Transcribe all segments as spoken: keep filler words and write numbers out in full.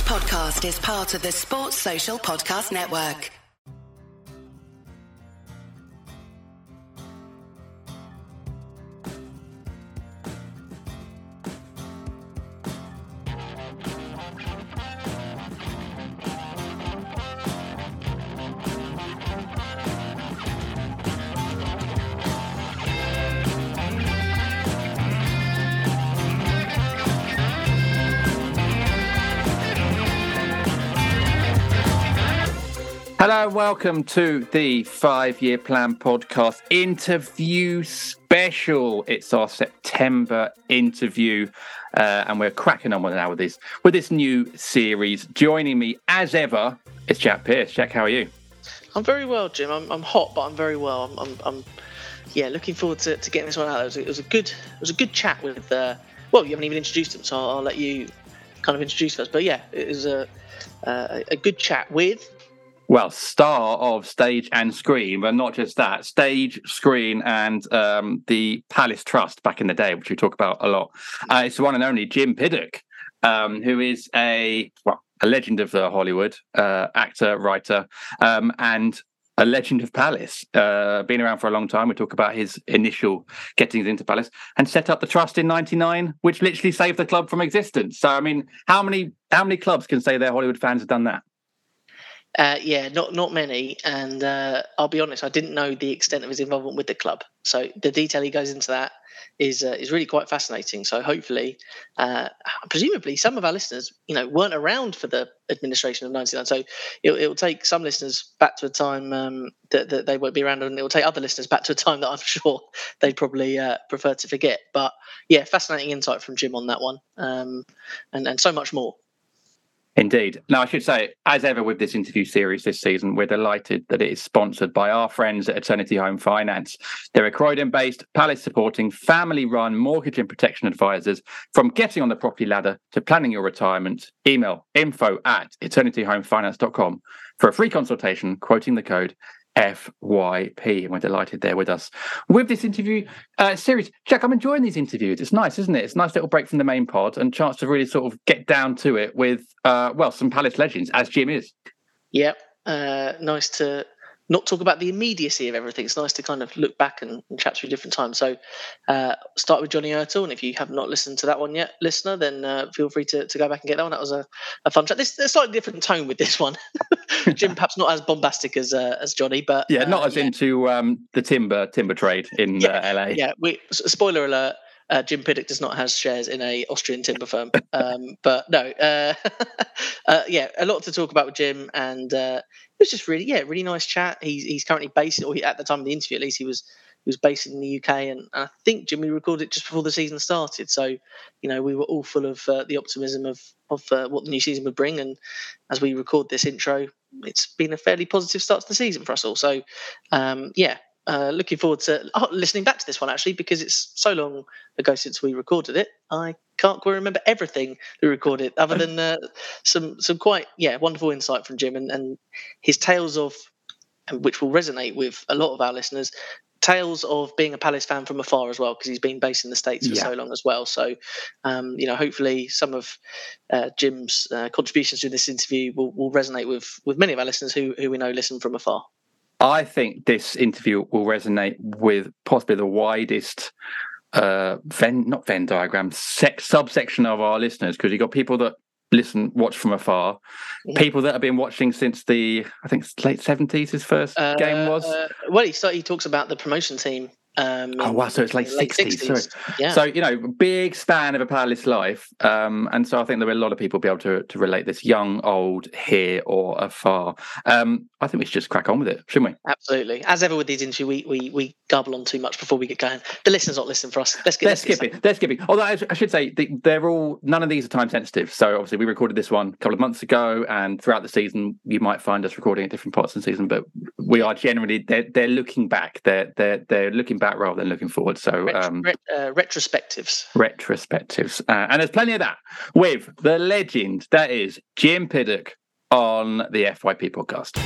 podcast is part of the Sports Social Podcast Network. Hello and welcome to the Five-Year Plan podcast interview special. It's our September interview uh, and we're cracking on with now with this with this new series. Joining me as ever is Jack Pierce. Jack, how are you? I'm very well, Jim. I'm, I'm hot, but I'm very well. I'm, I'm, I'm yeah, looking forward to, to getting this one out. It was, a, it was a good, it was a good chat with. Uh, well, you haven't even introduced him, so I'll, I'll let you kind of introduce first. But yeah, it was a a, a good chat with. Well, star of stage and screen, but not just that. Stage, screen, and um, the Palace Trust back in the day, which we talk about a lot. Uh, it's the one and only Jim Piddock, um, who is a well, a legend of uh, Hollywood, uh, actor, writer, um, and a legend of Palace. Uh, been around for a long time. We talk about his initial gettings into Palace and set up the Trust in ninety-nine, which literally saved the club from existence. So, I mean, how many how many clubs can say their Hollywood fans have done that? Uh, yeah, not not many, and uh, I'll be honest, I didn't know the extent of his involvement with the club. So the detail he goes into that is uh, is really quite fascinating. So hopefully, uh, presumably, some of our listeners, you know, weren't around for the administration of ninety-nine. So it will take some listeners back to a time um, that, that they won't be around, and it will take other listeners back to a time that I'm sure they'd probably uh, prefer to forget. But yeah, fascinating insight from Jim on that one, um, and and so much more. Indeed. Now, I should say, as ever with this interview series this season, we're delighted that it is sponsored by our friends at Eternity Home Finance. They're a Croydon-based, Palace-supporting, family-run mortgage and protection advisors. From getting on the property ladder to planning your retirement, email info at eternity home finance dot com for a free consultation, quoting the code F Y P, and we're delighted they're with us with this interview uh, series. Jack, I'm enjoying these interviews. It's nice, isn't it? It's a nice little break from the main pod and chance to really sort of get down to it with, uh, well, some Palace legends, as Jim is. Yep, uh, nice to not talk about the immediacy of everything. It's nice to kind of look back and, and chat through different times. So uh, start with Johnny Ertel, and if you have not listened to that one yet, listener, then uh, feel free to, to go back and get that one. That was a, a fun chat. This, there's a slightly different tone with this one. Jim, perhaps not as bombastic as uh, as Johnny, but yeah, not uh, as yeah. into um, the timber timber trade in yeah, uh, L A. Yeah, we, spoiler alert. Uh, Jim Piddock does not have shares in a Austrian timber firm, um, but no, uh, uh, yeah, a lot to talk about with Jim, and uh, it was just really, yeah, really nice chat. He's he's currently based, or he, at the time of the interview, at least he was he was based in the U K, and, and I think Jim, we recorded it just before the season started, so you know we were all full of uh, the optimism of of uh, what the new season would bring, and as we record this intro, it's been a fairly positive start to the season for us all. So, um, yeah. Uh, looking forward to oh, listening back to this one, actually, because it's so long ago since we recorded it. I can't quite remember everything we recorded, other than uh, some some quite yeah wonderful insight from Jim and, and his tales of, which will resonate with a lot of our listeners, tales of being a Palace fan from afar as well, because he's been based in the States for yeah. so long as well. So, um, you know, hopefully some of uh, Jim's uh, contributions to this interview will, will resonate with with many of our listeners who who we know listen from afar. I think this interview will resonate with possibly the widest uh, Venn, not Venn diagram, sec, subsection of our listeners, because you've got people that listen, watch from afar, mm-hmm. people that have been watching since the, I think, late seventies, his first uh, game was. Uh, well, he, started, he talks about the promotion team. Um, oh, wow, so it's late, late sixties. sixties. Sorry. Yeah. So, you know, big span of a Palace life. Um, and so I think there were a lot of people be able to, to relate this, young, old, here or afar. Um, I think we should just crack on with it, shouldn't we? Absolutely. As ever with these interviews, we, we, we garble on too much before we get going. The listeners not listening for us. Let's get They're skipping. They're skipping. Although I, I should say, they're all, none of these are time sensitive. So obviously we recorded this one a couple of months ago, and throughout the season, you might find us recording at different parts of the season, but we are generally, they're, they're looking back. They're, they're, they're looking back rather than looking forward. So um, Ret- uh, retrospectives. Retrospectives. Uh, and there's plenty of that with the legend that is Jim Piddock on the F Y P podcast.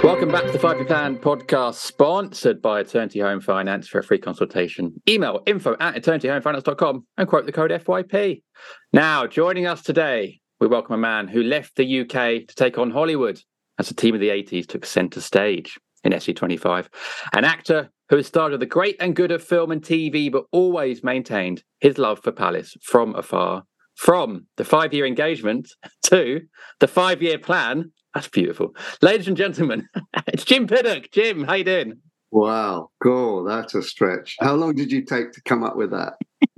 Welcome back to the Five Year Plan podcast, sponsored by Eternity Home Finance. For a free consultation, email info at eternity home finance dot com and quote the code F Y P. Now, joining us today, we welcome a man who left the U K to take on Hollywood as the team of the eighties took centre stage in S E twenty-five. An actor who has starred with the great and good of film and T V, but always maintained his love for Palace from afar. From the five-year engagement to the five-year plan. That's beautiful. Ladies and gentlemen, it's Jim Piddock. Jim, how you doing? Wow, cool. That's a stretch. How long did you take to come up with that?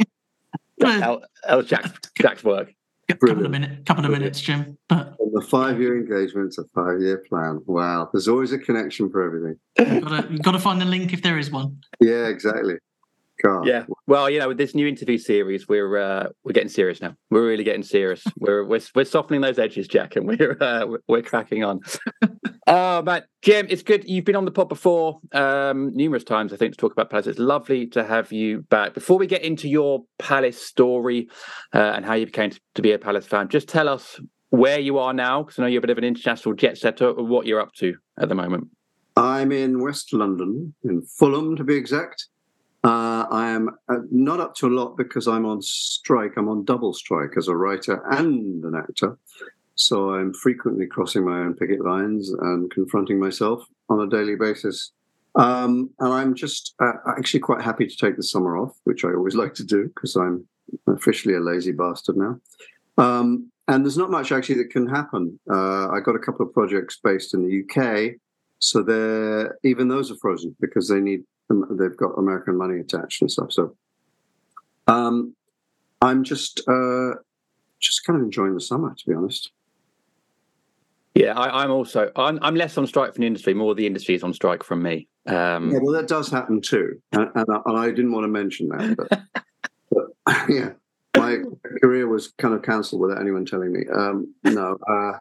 that, that was Jack's, Jack's work. Couple of minutes, couple of minutes, Jim. But from the five-year engagement to five-year plan. Wow, there's always a connection for everything. You've got, to, you've got to find the link if there is one. Yeah, exactly. God. Yeah. Well, you know, with this new interview series, we're uh, we're getting serious now. We're really getting serious. we're we're we're softening those edges, Jack, and we're uh, we're cracking on. Oh, Matt, Jim, it's good. You've been on the pod before, um, numerous times, I think, to talk about Palace. It's lovely to have you back. Before we get into your Palace story uh, and how you became to, to be a Palace fan, just tell us where you are now, because I know you're a bit of an international jet setter, or what you're up to at the moment. I'm in West London, in Fulham to be exact. Uh, I am uh, not up to a lot because I'm on strike. I'm on double strike as a writer and an actor. So I'm frequently crossing my own picket lines and confronting myself on a daily basis. Um, and I'm just uh, actually quite happy to take the summer off, which I always like to do because I'm officially a lazy bastard now. Um, and there's not much actually that can happen. Uh, I got a couple of projects based in the U K. So they're, even those are frozen because they need they've got American money attached and stuff. So um, I'm just uh, just kind of enjoying the summer, to be honest. Yeah, I, I'm also I'm, I'm less on strike from the industry, more the industry is on strike from me. Um, yeah, well, that does happen too, and, and, I, and I didn't want to mention that, but, but yeah, my career was kind of cancelled without anyone telling me. Um, no, uh,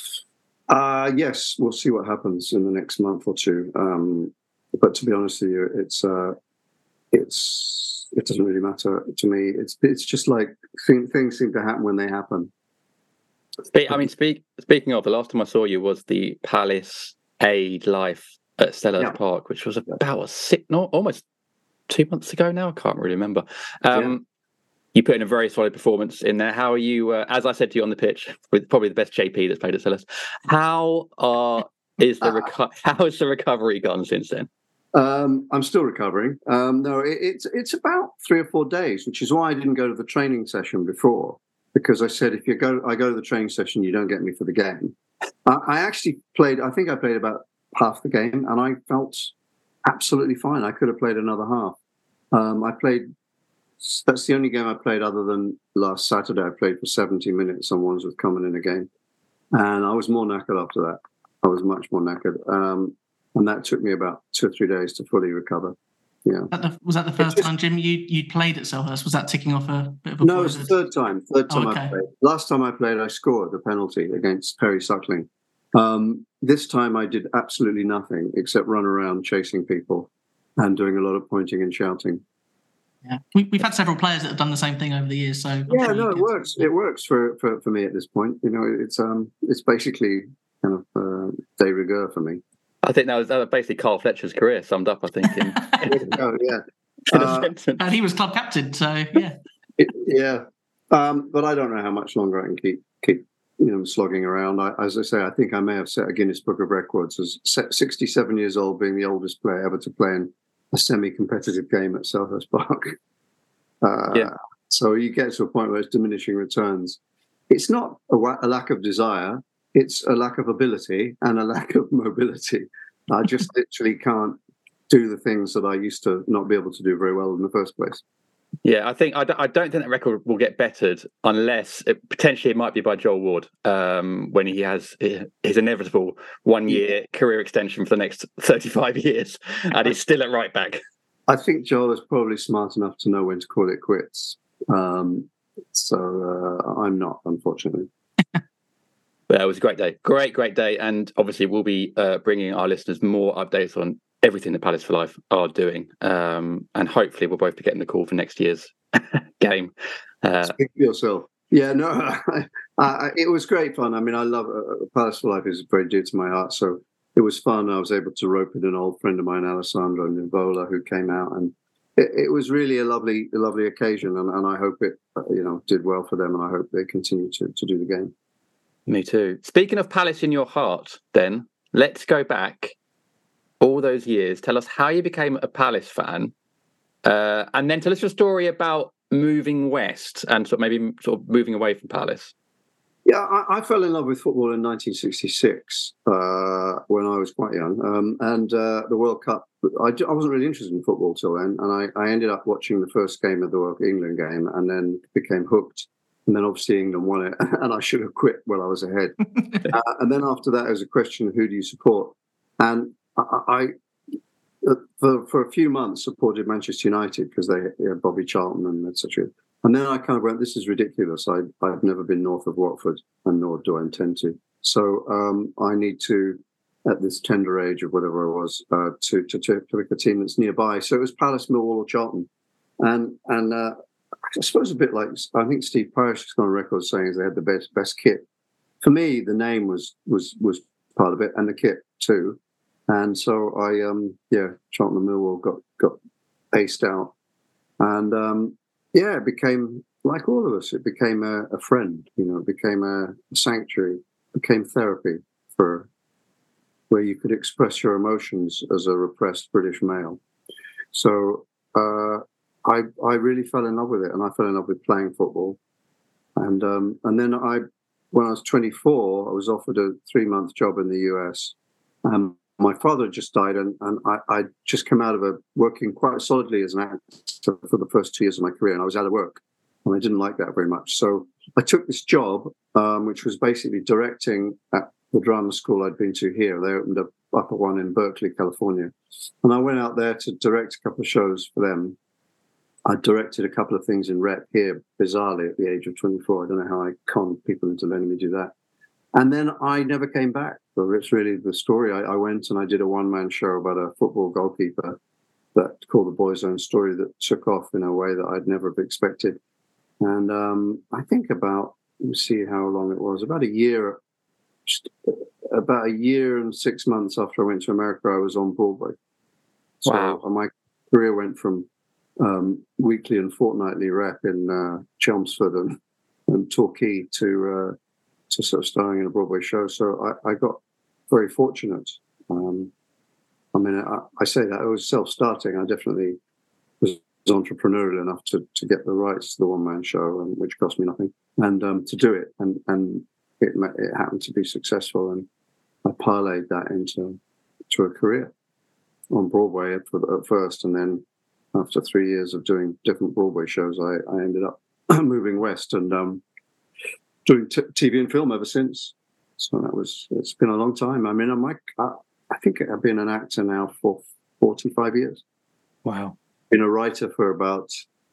uh, yes, we'll see what happens in the next month or two. Um, But to be honest with you, it's uh, it's it doesn't really matter to me. It's it's just like things seem to happen when they happen. I mean, speak, speaking of, the last time I saw you was the Palace Aid Life at Sellers yeah. Park, which was about a six, no, almost two months ago now. I can't really remember. Um, yeah. You put in a very solid performance in there. How are you? Uh, as I said to you on the pitch, with probably the best J P that's played at Sellers. How are is the reco- how has the recovery gone since then? Um, I'm still recovering. Um, no, it, it's it's about three or four days, which is why I didn't go to the training session before, because I said if you go, I go to the training session, you don't get me for the game. I, I actually played. I think I played about half the game, and I felt absolutely fine. I could have played another half. Um, I played. That's the only game I played other than last Saturday. I played for seventy minutes on Wandsworth Common in a game, and I was more knackered after that. I was much more knackered. Um, And that took me about two or three days to fully recover. Yeah. Was that the, was that the first just, time, Jim, you you played at Selhurst? Was that ticking off a bit of a... No, it was the third time. Third time oh, okay. I played. Last time I played, I scored the penalty against Perry Suckling. Um, this time I did absolutely nothing except run around chasing people and doing a lot of pointing and shouting. Yeah, we, we've had several players that have done the same thing over the years. So I'm yeah, sure no, it could... works. It works for, for, for me at this point. You know, it's um, it's basically kind of uh, de rigueur for me. I think that was, that was basically Carl Fletcher's career summed up, I think. In, oh, yeah. In uh, a sentence. And he was club captain, so yeah. It, yeah. Um, but I don't know how much longer I can keep, keep you know, slogging around. I, as I say, I think I may have set a Guinness Book of Records as sixty-seven years old, being the oldest player ever to play in a semi-competitive game at Selhurst Park. Uh, yeah. So you get to a point where it's diminishing returns. It's not a, a lack of desire. It's a lack of ability and a lack of mobility. I just literally can't do the things that I used to not be able to do very well in the first place. Yeah, I think I don't, I don't think that record will get bettered unless it, potentially it might be by Joel Ward um, when he has his inevitable one-year career extension for the next thirty-five years, and he's still at right back. I think Joel is probably smart enough to know when to call it quits. Um, so uh, I'm not, unfortunately. But it was a great day, great, great day, and obviously we'll be uh, bringing our listeners more updates on everything that Palace for Life are doing, um, and hopefully we'll both be getting the call for next year's game. Uh, Speak for yourself. Yeah, no, I, I, it was great fun. I mean, I love uh, Palace for Life is very dear to my heart, so it it was fun. I was able to rope in an old friend of mine, Alessandro Nivola, who came out, and it, it was really a lovely, a lovely occasion. And, and I hope it, you know, did well for them, and I hope they continue to, to do the game. Me too. Speaking of Palace in your heart, then let's go back all those years. Tell us how you became a Palace fan, uh, and then tell us your story about moving west and sort of maybe sort of moving away from Palace. Yeah, I, I fell in love with football in nineteen sixty-six uh, when I was quite young. Um, and uh, the World Cup, I, I wasn't really interested in football till then. And I, I ended up watching the first game of the World England game and then became hooked. And then obviously England won it. And I should have quit while I was ahead. uh, and then after that, it was a question of who do you support? And I, I for, for a few months, supported Manchester United because they had Bobby Charlton and et cetera. And then I kind of went, this is ridiculous. I, I've never been north of Watford, and nor do I intend to. So um, I need to, at this tender age of whatever I was, uh, to, to, to pick a team that's nearby. So it was Palace, Millwall or Charlton. And and uh, I suppose a bit like, I think Steve Parish has gone on record saying they had the best best kit. For me, the name was was was part of it, and the kit too. And so I, um, yeah, Charlton and Millwall got, got aced out. And... Um, Yeah, it became, like all of us, it became a, a friend, you know, it became a, a sanctuary, became therapy for where you could express your emotions as a repressed British male. So uh, I I really fell in love with it, and I fell in love with playing football. And um, and then I, when I was twenty-four, I was offered a three-month job in the U S. Um, my father had just died, and, and I I'd just come out of a working quite solidly as an actor for the first two years of my career, and I was out of work, and I didn't like that very much. So I took this job, um, which was basically directing at the drama school I'd been to here. They opened up up one in Berkeley, California, and I went out there to direct a couple of shows for them. I directed a couple of things in rep here, bizarrely, at the age of twenty-four. I don't know how I conned people into letting me do that. And then I never came back. So it's really the story. I, I went and I did a one-man show about a football goalkeeper that called The Boy's Own Story that took off in a way that I'd never have expected. And um, I think about, let me see how long it was, about a year, just about a year and six months after I went to America, I was on Broadway. So wow. My career went from um, weekly and fortnightly rep in uh, Chelmsford and, and Torquay to... Uh, to sort of starring in a Broadway show. So I, I got very fortunate. Um, I mean, I, I say that I was self-starting. I definitely was entrepreneurial enough to, to get the rights to the one-man show, and, which cost me nothing, and um, to do it. And, and it, it happened to be successful. And I parlayed that into to a career on Broadway at, at first. And then after three years of doing different Broadway shows, I, I ended up moving west and um, doing t- T V and film ever since. So that was, it's been a long time. I mean, I'm like, I, I think I've been an actor now for forty-five years. Wow. Been a writer for about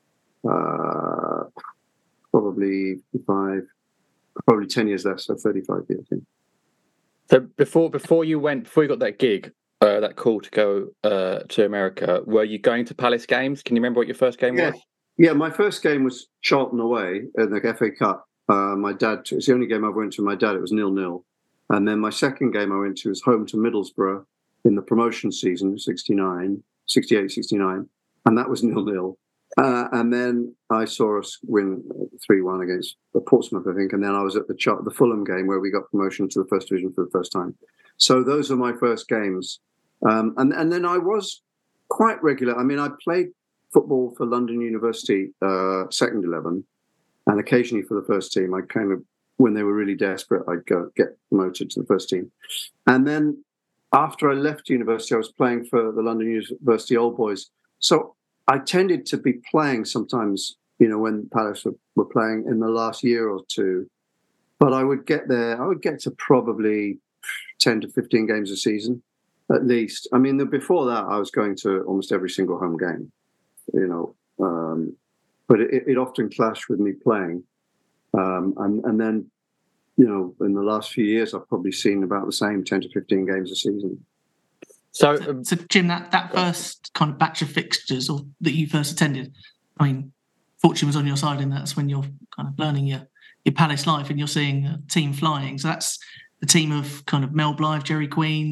uh, probably five, probably ten years less, so thirty-five years. I think. So before before you went, before you got that gig, uh, that call to go uh, to America, were you going to Palace games? Can you remember what your first game yeah. was? Yeah, my first game was Charlton away in the F A Cup. Uh, my dad, it's the only game I went to with my dad, it was nil-nil. And then my second game I went to was home to Middlesbrough in the promotion season, sixty-nine, sixty-eight, sixty-nine. And that was nil-nil. Uh, and then I saw us win three one against Portsmouth, I think. And then I was at the Char- the Fulham game where we got promotion to the first division for the first time. So those are my first games. Um, and, and then I was quite regular. I mean, I played football for London University, uh, second eleven. And occasionally for the first team, I kind of, when they were really desperate, I'd go get promoted to the first team. And then after I left university, I was playing for the London University Old Boys. So I tended to be playing sometimes, you know, when Palace were, were playing in the last year or two. But I would get there, I would get to probably ten to fifteen games a season, at least. I mean, the, before that, I was going to almost every single home game, you know. Um, But it, it often clashed with me playing. Um, and, and then, you know, in the last few years, I've probably seen about the same ten to fifteen games a season. So, So, um, so Jim, that, that first kind of batch of fixtures or that you first attended, I mean, fortune was on your side, and that's when you're kind of learning your, your Palace life and you're seeing a team flying. So that's the team of kind of Mel Blythe, Jerry Queen.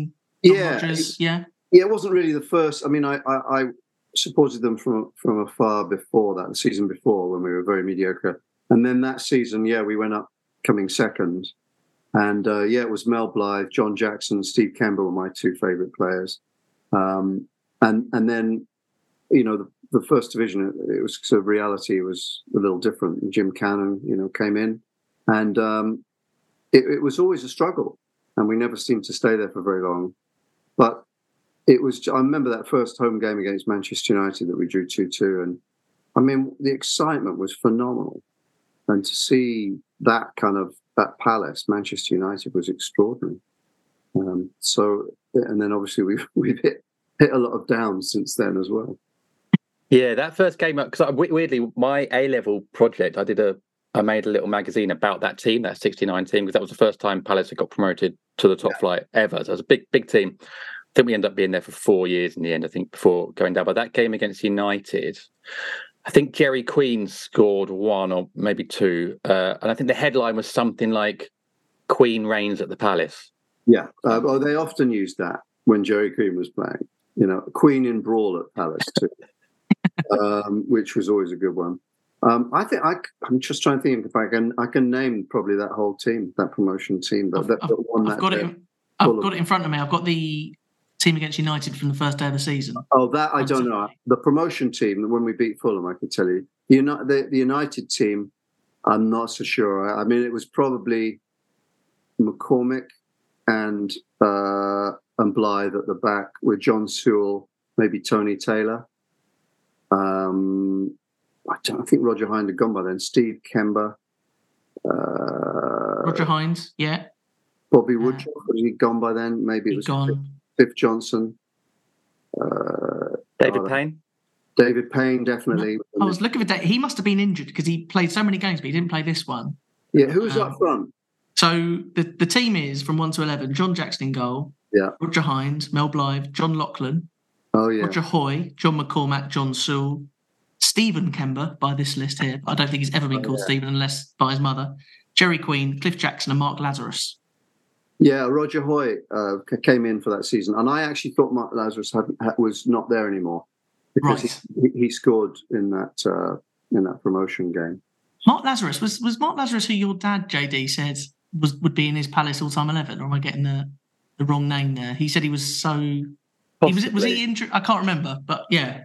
Yeah, Rodgers, yeah. Yeah, it wasn't really the first. I mean, I, I, I supported them from from afar before that, the season before, when we were very mediocre. And then that season, yeah, we went up coming second. And uh, yeah, it was Mel Blythe, John Jackson, Steve Kember were my two favourite players. Um, and and then, you know, the, the first division, it was sort of reality was a little different. Jim Cannon, you know, came in. And um, it, it was always a struggle. And we never seemed to stay there for very long. But it was, I remember that first home game against Manchester United that we drew two two. And I mean, the excitement was phenomenal. And to see that kind of, that Palace, Manchester United, was extraordinary. Um, so, and then obviously we've, we've hit, hit a lot of downs since then as well. Yeah, that first game up, because weirdly, my A-level project, I did a, I made a little magazine about that team, that sixty-nine team, because that was the first time Palace had got promoted to the top yeah. flight ever. So it was a big, big team. I think we ended up being there for four years in the end, I think, before going down. But that game against United, I think Jerry Queen scored one or maybe two. Uh, and I think the headline was something like Queen reigns at the Palace. Yeah. Uh, well, they often used that when Jerry Queen was playing. You know, Queen in brawl at Palace too, um, which was always a good one. Um, I think I, I'm just trying to think if I can I can name probably that whole team, that promotion team. That, I've, that, I've, that won I've that got day. it. I've got it in front of me. I've got the team against United from the first day of the season. Oh, that I don't know. The promotion team, when we beat Fulham, I could tell you. The, the, the United team, I'm not so sure. I mean, it was probably McCormick and uh, and Blythe at the back with John Sewell, maybe Tony Taylor. Um, I don't I think Roger Hinde had gone by then. Steve Kember. Uh, Roger Hinde, yeah. Bobby Woodruff, uh, was he gone by then? Maybe it was gone. Biff Johnson. Uh, David Payne? David Payne, definitely. No, I was looking for David. He must have been injured because he played so many games, but he didn't play this one. Yeah, who was um, up front? So the, the team is from one to eleven. John Jackson in goal. Yeah. Roger Hinde, Mel Blythe, John Loughlin. Oh, yeah. Roger Hoy, John McCormack, John Sewell, Stephen Kember by this list here. I don't think he's ever been oh, called yeah. Stephen unless by his mother. Jerry Queen, Cliff Jackson and Mark Lazarus. Yeah, Roger Hoy uh, came in for that season. And I actually thought Mark Lazarus had, had, was not there anymore because right. he, he scored in that uh, in that promotion game. Mark Lazarus, was was Mark Lazarus who your dad, J D, said was would be in his Palace all-time eleven? Or am I getting the, the wrong name there? He said he was so... He was, was he injured? I can't remember, but yeah.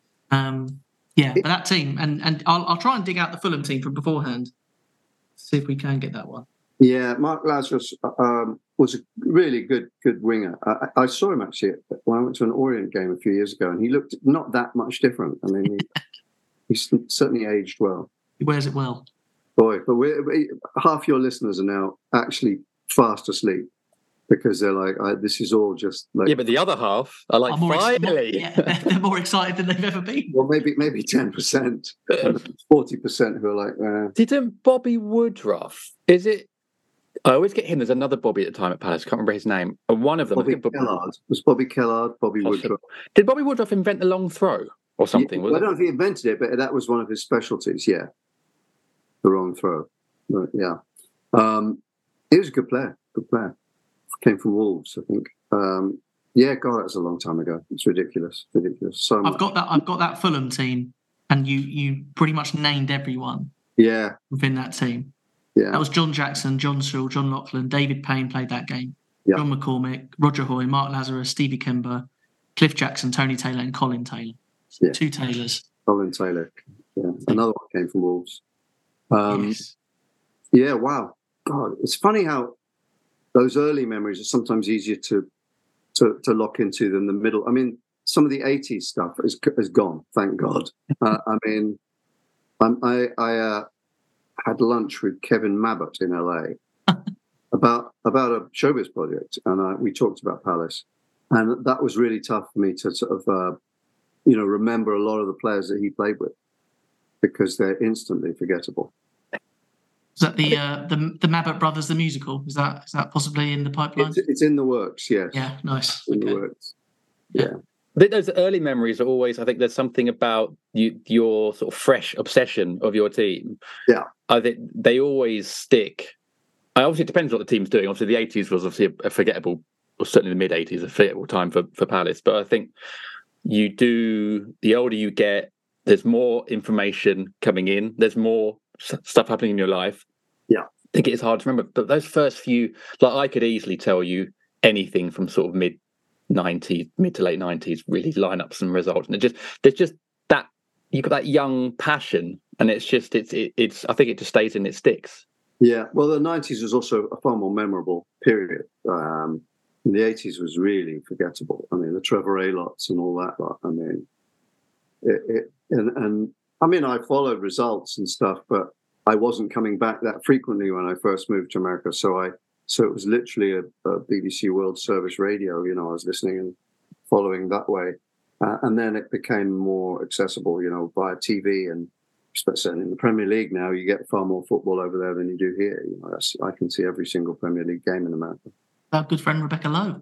Um, yeah, but that team, and, and I'll, I'll try and dig out the Fulham team from beforehand, see if we can get that one. Yeah, Mark Lazarus um, was a really good good winger. I, I saw him actually when I went to an Orient game a few years ago, and he looked not that much different. I mean, he, he's certainly aged well. He wears it well. Boy, but we're, we, half your listeners are now actually fast asleep because they're like, I, this is all just like... Yeah, but the other half are like, finally! Ex- more, yeah, they're more excited than they've ever been. Well, maybe maybe ten percent, forty percent who are like... Uh, Didn't Bobby Woodruff, is it... I always get him. There's another Bobby at the time at Palace. I can't remember his name. One of them. Bobby I think Kellard. It was Bobby Kellard, Bobby Woodruff. Did Bobby Woodruff invent the long throw or something? Yeah, was I it? don't think he invented it, but that was one of his specialties, yeah. The wrong throw. But, yeah. Um, he was a good player. Good player. Came from Wolves, I think. Um, yeah, God, that was a long time ago. It's ridiculous. Ridiculous. So I've got that I've got that Fulham team, and you you pretty much named everyone yeah. within that team. Yeah. That was John Jackson, John Sewell, John Loughlin, David Payne played that game. Yeah. John McCormick, Roger Hoy, Mark Lazarus, Stevie Kember, Cliff Jackson, Tony Taylor, and Colin Taylor. So yeah. Two Taylors. Colin Taylor. Yeah. Another one came from Wolves. Um, yes. Yeah, wow. God, it's funny how those early memories are sometimes easier to to, to lock into than the middle. I mean, some of the eighties stuff is, is gone, thank God. Uh, I mean, I'm, I, I uh, had lunch with Kevin Mabbott in L A about about a showbiz project, and uh, we talked about Palace, and that was really tough for me to sort of, uh, you know, remember a lot of the players that he played with because they're instantly forgettable. Is that the uh, the the Mabbott Brothers the musical? Is that is that possibly in the pipeline? It's, it's in the works, yes. Yeah, nice. In okay. the works. Yeah. yeah. I think those early memories are always, I think there's something about you, your sort of fresh obsession of your team. Yeah. I think they always stick. Obviously, it depends what the team's doing. Obviously, the eighties was obviously a, a forgettable well, certainly the mid eighties, a favorable time for, for Palace. But I think you do, the older you get, there's more information coming in. There's more stuff happening in your life. Yeah. I think it is hard to remember. But those first few, like I could easily tell you anything from sort of mid nineties, mid to late nineties, really line up some results. And it just, there's just that, you've got that young passion, and it's just, it's, it, it's, I think it just stays in, it sticks. Yeah. Well, the nineties was also a far more memorable period. Um, the eighties was really forgettable. I mean, the Trevor Aylots and all that lot. I mean, it, it and, and I mean, I followed results and stuff, but I wasn't coming back that frequently when I first moved to America. So I, so it was literally a, a B B C World Service radio. You know, I was listening and following that way, uh, and then it became more accessible. You know, via T V, and especially in the Premier League now, you get far more football over there than you do here. You know, I can see every single Premier League game in America. Our good friend Rebecca Lowe.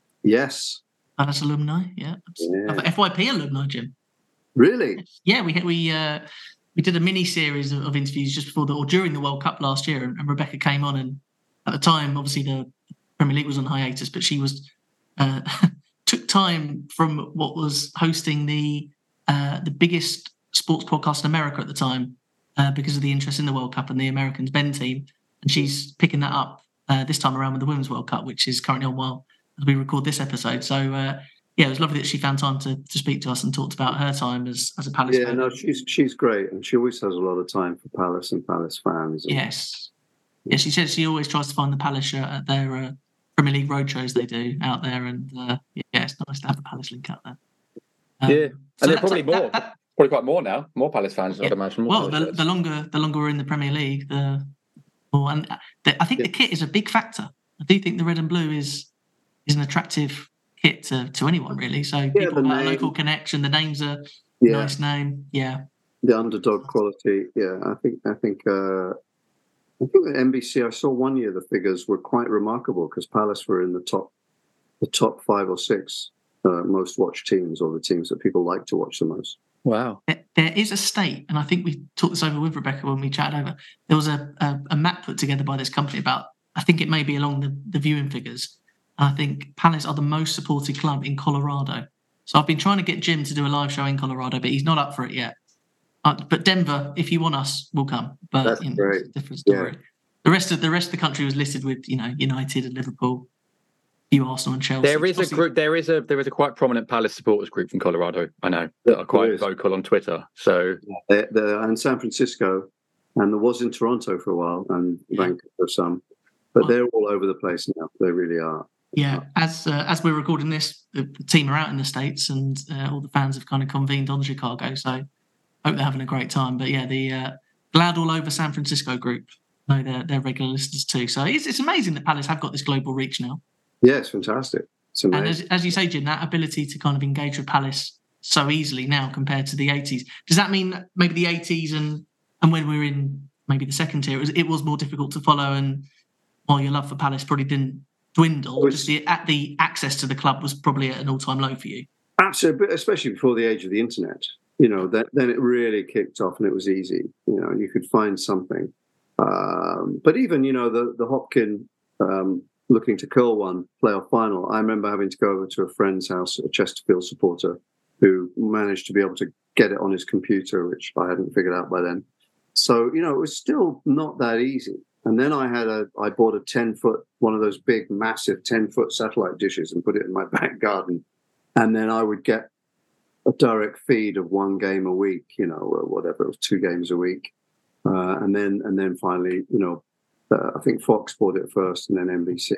Yes. Palace alumni, yeah. yeah. F Y P alumni, Jim. Really? Yeah, we we uh, we did a mini series of, of interviews just before the or during the World Cup last year, and, and Rebecca came on, and at the time, obviously the Premier League was on hiatus, but she was uh, took time from what was hosting the uh, the biggest sports podcast in America at the time uh, because of the interest in the World Cup and the Americans Ben team, and she's picking that up uh, this time around with the Women's World Cup, which is currently on while as we record this episode. So uh, yeah, it was lovely that she found time to, to speak to us and talked about her time as, as a Palace yeah, fan. Yeah, no, she's she's great, and she always has a lot of time for Palace and Palace fans. And, yes. Yeah, she says she always tries to find the Palace shirt at their uh, Premier League roadshows they do out there, and uh, yeah, it's nice to have a Palace link out there. Um, yeah, so and they're probably more, that, that, probably quite more now. More Palace fans, yeah. I'd imagine. More well, the, the longer the longer we're in the Premier League, the more. And the, I think yeah. the kit is a big factor. I do think the red and blue is is an attractive kit to, to anyone really. So yeah, people have a local connection. The name's a yeah. nice name. Yeah, the underdog quality. Yeah, I think I think. Uh... I think at N B C, I saw one year the figures were quite remarkable because Palace were in the top, the top five or six uh, most watched teams, or the teams that people like to watch the most. Wow! There, there is a state, and I think we talked this over with Rebecca when we chatted over. There was a, a, a map put together by this company about, I think it may be along the, the viewing figures. And I think Palace are the most supported club in Colorado. So I've been trying to get Jim to do a live show in Colorado, but he's not up for it yet. Uh, but Denver, if you want us, we'll come. But That's you know, great. It's a different story. Yeah. The rest of the rest of the country was listed with, you know, United and Liverpool, a few Arsenal and Chelsea. There is a group. There is a there is a quite prominent Palace supporters group from Colorado. I know that are quite vocal on Twitter. So they're, they're in San Francisco, and there was in Toronto for a while, and Yeah. Vancouver some, but they're all over the place now. They really are. Yeah, as uh, as we're recording this, the the team are out in the States, and uh, all the fans have kind of convened on Chicago. So hope they're having a great time. But yeah, the uh, Glad All Over San Francisco group, no, they're, they're regular listeners too. So it's, it's amazing that Palace have got this global reach now. Yeah, it's fantastic. It's amazing. And as, as you say, Jim, that ability to kind of engage with Palace so easily now compared to the eighties. Does that mean maybe the eighties and, and when we were in maybe the second tier, it was, it was more difficult to follow, and while your love for Palace probably didn't dwindle, was, just the, at the access to the club was probably at an all-time low for you? Absolutely, especially before the age of the internet. You know, that, then it really kicked off and it was easy, you know, and you could find something. Um, but even, you know, the, the Hopkin um, looking to curl one playoff final, I remember having to go over to a friend's house, a Chesterfield supporter, who managed to be able to get it on his computer, which I hadn't figured out by then. So, you know, it was still not that easy. And then I had a, I bought a ten foot, one of those big, massive ten foot satellite dishes and put it in my back garden. And then I would get a direct feed of one game a week, you know, or whatever, it was two games a week. Uh, and then and then finally, you know, uh, I think Fox bought it first and then N B C.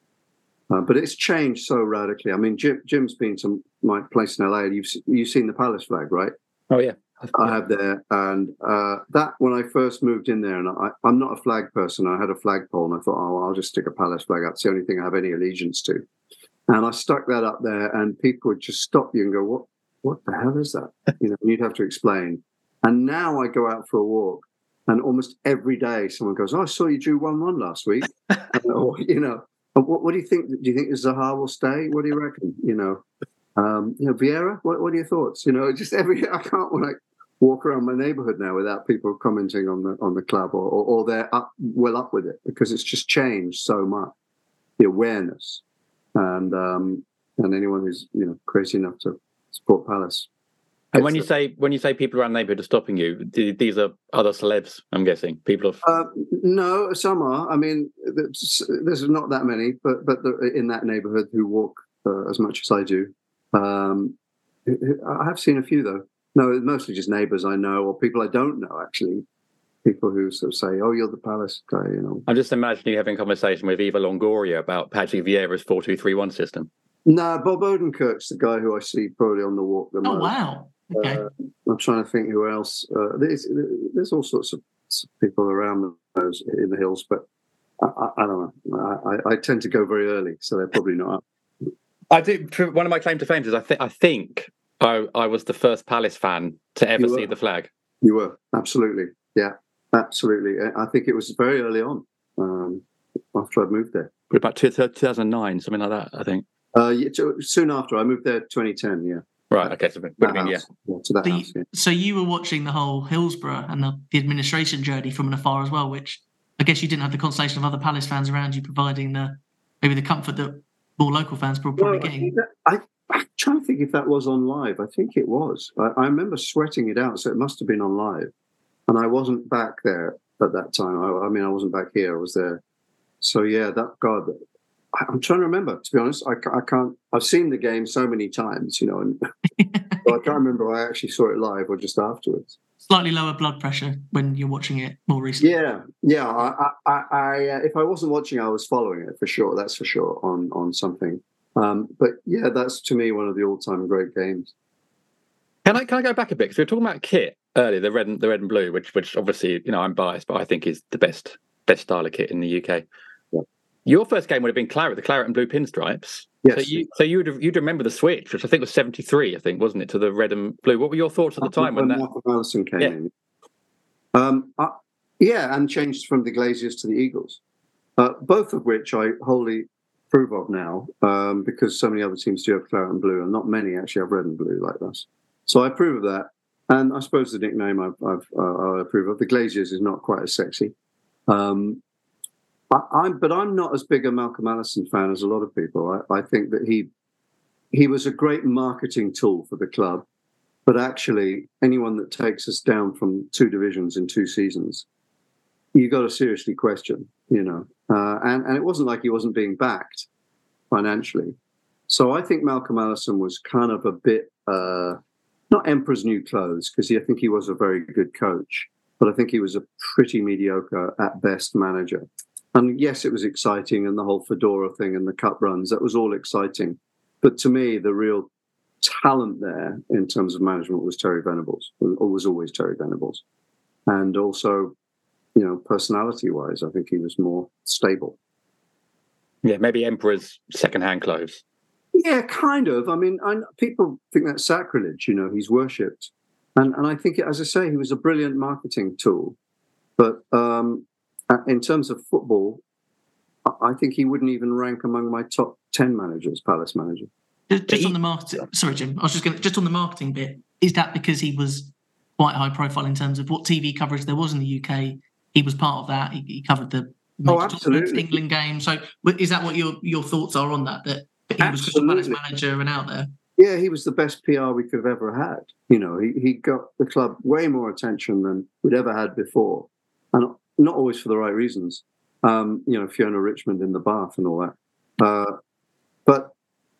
Uh, but it's changed so radically. I mean, Jim, Jim's been to my place in L A. You've, you've seen the Palace flag, right? Oh, yeah. I have there. And uh, that, when I first moved in there, and I, I'm not a flag person, I had a flagpole and I thought, oh, well, I'll just stick a Palace flag up. It's the only thing I have any allegiance to. And I stuck that up there and people would just stop you and go, what? What the hell is that? You know, you'd have to explain. And now I go out for a walk, and almost every day someone goes, "Oh, I saw you drew one one last week." Or, you know, what, what do you think? Do you think Zaha will stay? What do you reckon? You know, um, you know, Vieira. What, what are your thoughts? You know, just every I can't like walk around my neighbourhood now without people commenting on the on the club, or or, or they're up well up with it, because it's just changed so much. The awareness. and um, and anyone who's you know crazy enough to support Palace. And when you say when you say people around the neighbourhood are stopping you, these are other celebs, I'm guessing. People have uh, no, some are. I mean, there's, there's not that many, but but in that neighbourhood who walk uh, as much as I do. Um, I have seen a few though. No, mostly just neighbours I know or people I don't know. Actually, people who sort of say, "Oh, you're the Palace guy," you know. I'm just imagining you having a conversation with Eva Longoria about Patrick Vieira's four two three one system. No, Bob Odenkirk's the guy who I see probably on the walk the oh, most. wow. Okay. Uh, I'm trying to think who else. Uh, there's, there's all sorts of people around those in the hills, but I, I, I don't know. I, I tend to go very early, so they're probably not up. I do. One of my claim to fame is I, th- I think I, I was the first Palace fan to ever see the flag. You were, absolutely. Yeah, absolutely. I think it was very early on um, after I'd moved there. About two thousand nine, something like that, I think. Uh, yeah, soon after. I moved there twenty ten, yeah. Right, okay, so it would have been, yeah. yeah. To that so, house, you, yeah. so you were watching the whole Hillsborough and the, the administration journey from afar as well, which I guess you didn't have the constellation of other Palace fans around you providing the maybe the comfort that more local fans were probably well, getting. I, that, I, I'm trying to think if that was on live. I think it was. I, I remember sweating it out, so it must have been on live. And I wasn't back there at that time. I, I mean, I wasn't back here. I was there. So, yeah, that, God... I'm trying to remember, to be honest. I, I can't. I've seen the game so many times, you know, and so I can't remember if I actually saw it live or just afterwards. Slightly lower blood pressure when you're watching it more recently. Yeah, yeah. I, I, I uh, if I wasn't watching, I was following it for sure. That's for sure on on something. Um, but yeah, that's to me one of the all-time great games. Can I can I go back a bit? Because we were talking about kit earlier, the red and the red and blue, which which obviously you know I'm biased, but I think is the best best style of kit in the U K. Your first game would have been claret, the claret and blue pinstripes. Yes. So you, so you would you'd remember the switch, which I think was seventy-three, I think, wasn't it, to the red and blue? What were your thoughts at the time when, when that? Malcolm Allison came yeah. in. Um, I, yeah, and changed from the Glaziers to the Eagles, uh, both of which I wholly approve of now, um, because so many other teams do have claret and blue, and not many actually have red and blue like us. So I approve of that, and I suppose the nickname I've, I've uh, I approve of. The Glaziers is not quite as sexy. Um, I, I'm, but I'm not as big a Malcolm Allison fan as a lot of people. I, I think that he he was a great marketing tool for the club, but actually, anyone that takes us down from two divisions in two seasons, you got to seriously question, you know. Uh, and and it wasn't like he wasn't being backed financially. So I think Malcolm Allison was kind of a bit uh, not emperor's new clothes, because I think he was a very good coach, but I think he was a pretty mediocre at best manager. And yes, it was exciting, and the whole Fedora thing and the cup runs, that was all exciting. But to me, the real talent there in terms of management was Terry Venables, or was always Terry Venables. And also, you know, personality-wise, I think he was more stable. Yeah, maybe Emperor's second-hand clothes. Yeah, kind of. I mean, I, people think that's sacrilege, you know, he's worshipped. And and I think, as I say, he was a brilliant marketing tool. But um, in terms of football, I think he wouldn't even rank among my top ten managers, Palace manager. Just, just on the marketing, sorry, Jim. I was just going to, just on the marketing bit. Is that because he was quite high profile in terms of what T V coverage there was in the U K? He was part of that. He, he covered the oh, absolutely. England game. So, is that what your your thoughts are on that? That he absolutely. was Crystal Palace manager and out there. Yeah, he was the best P R we could have ever had. You know, he he got the club way more attention than we'd ever had before, and not always for the right reasons. Um, you know, Fiona Richmond in the bath and all that. Uh, but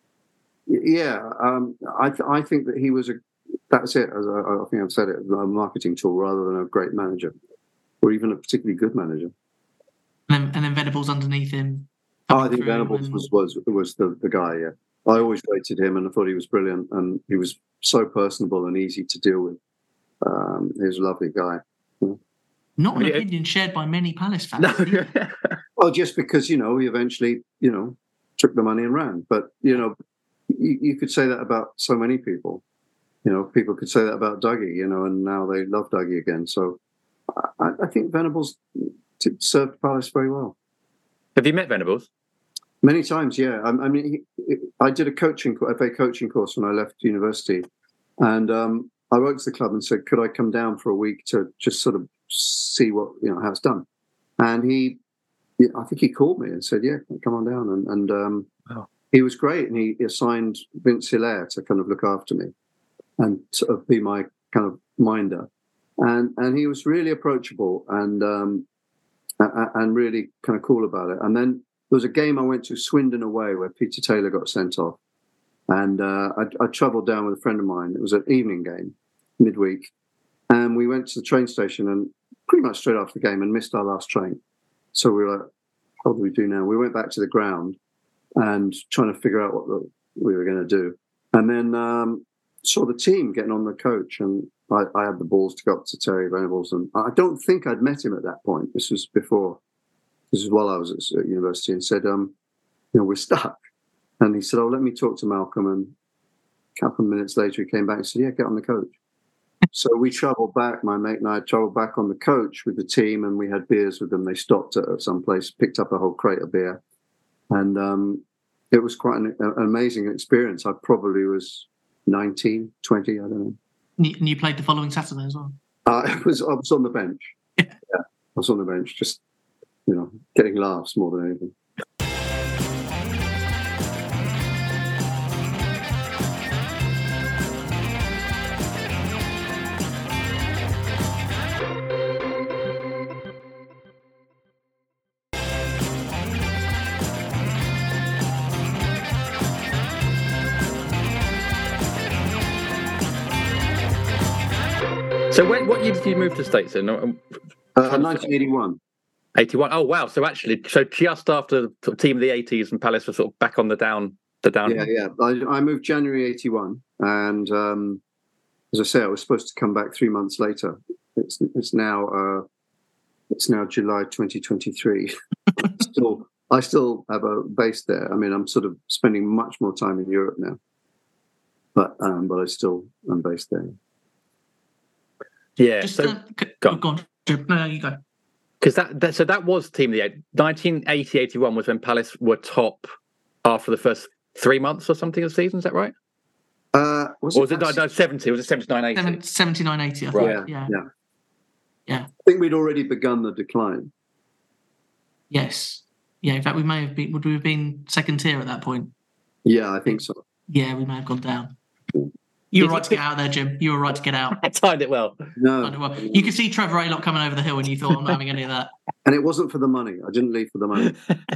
yeah, um, I th- I think that he was a. That's it. As I, I think I've said it, a marketing tool rather than a great manager, or even a particularly good manager. And then, and then Venables underneath him. Oh, I think Venables and... was was was the, the guy. Yeah, I always rated him, and I thought he was brilliant, and he was so personable and easy to deal with. Um, he was a lovely guy. Yeah. Not an yeah. opinion shared by many Palace fans. No. Well, just because, you know, he eventually, you know, took the money and ran. But, you know, you, you could say that about so many people. You know, people could say that about Dougie, you know, and now they love Dougie again. So I, I think Venables t- served Palace very well. Have you met Venables? Many times, yeah. I, I mean, he, I did a coaching, F A coaching course when I left university. And um, I wrote to the club and said, could I come down for a week to just sort of see what, you know, how it's done. And he, I think he called me and said, yeah, come on down. And, and um, oh. he was great, and he assigned Vince Hilaire to kind of look after me and sort of be my kind of minder. And and he was really approachable and um, and really kind of cool about it. And then there was a game I went to, Swindon away, where Peter Taylor got sent off. And uh, I, I travelled down with a friend of mine. It was an evening game, midweek. And we went to the train station and pretty much straight after the game and missed our last train. So we were like, what do we do now? We went back to the ground and trying to figure out what the, we were going to do. And then um, saw the team getting on the coach, and I, I had the balls to go up to Terry Venables. And I don't think I'd met him at that point. This was before, this was while I was at university, and said, um, you know, we're stuck. And he said, oh, let me talk to Malcolm. And a couple of minutes later, he came back and said, yeah, get on the coach. So we travelled back, my mate and I travelled back on the coach with the team, and we had beers with them. They stopped at some place, picked up a whole crate of beer. And um, it was quite an, an amazing experience. I probably was nineteen, twenty, I don't know. And you played the following Saturday as well? Uh, I, was, I was on the bench. Yeah. yeah, I was on the bench, just, you know, getting laughs more than anything. So when, what year did you move to the States then? Uh, nineteen eighty-one. eighty-one. Oh, wow. So actually, so just after the team of the eighties and Palace were sort of back on the down. The down. Yeah, yeah. I, I moved January eighty-one. And um, as I say, I was supposed to come back three months later. It's it's now uh, it's now July twenty twenty-three. still, I still have a base there. I mean, I'm sort of spending much more time in Europe now. But um, but I still am based there. Yeah, Just, so uh, c- go on. go on. No, no, you go. Because that, that so that was team of the eight. nineteen eighty eighty-one was when Palace were top after the first three months or something of the season. Is that right? Uh, was or was it, it no, no, seventy? Was it seventy-nine eighty? seventy-nine eighty, I think. Right. Yeah. yeah, Yeah. I think we'd already begun the decline. Yes. Yeah, in fact, we may have been, would we have been second tier at that point? Yeah, I think so. Yeah, we may have gone down. You were right to get out of there, Jim. You were right to get out. I timed it well. No. Timed it well. You could see Trevor Aylock coming over the hill and you thought, I'm not having any of that. And it wasn't for the money. I didn't leave for the money.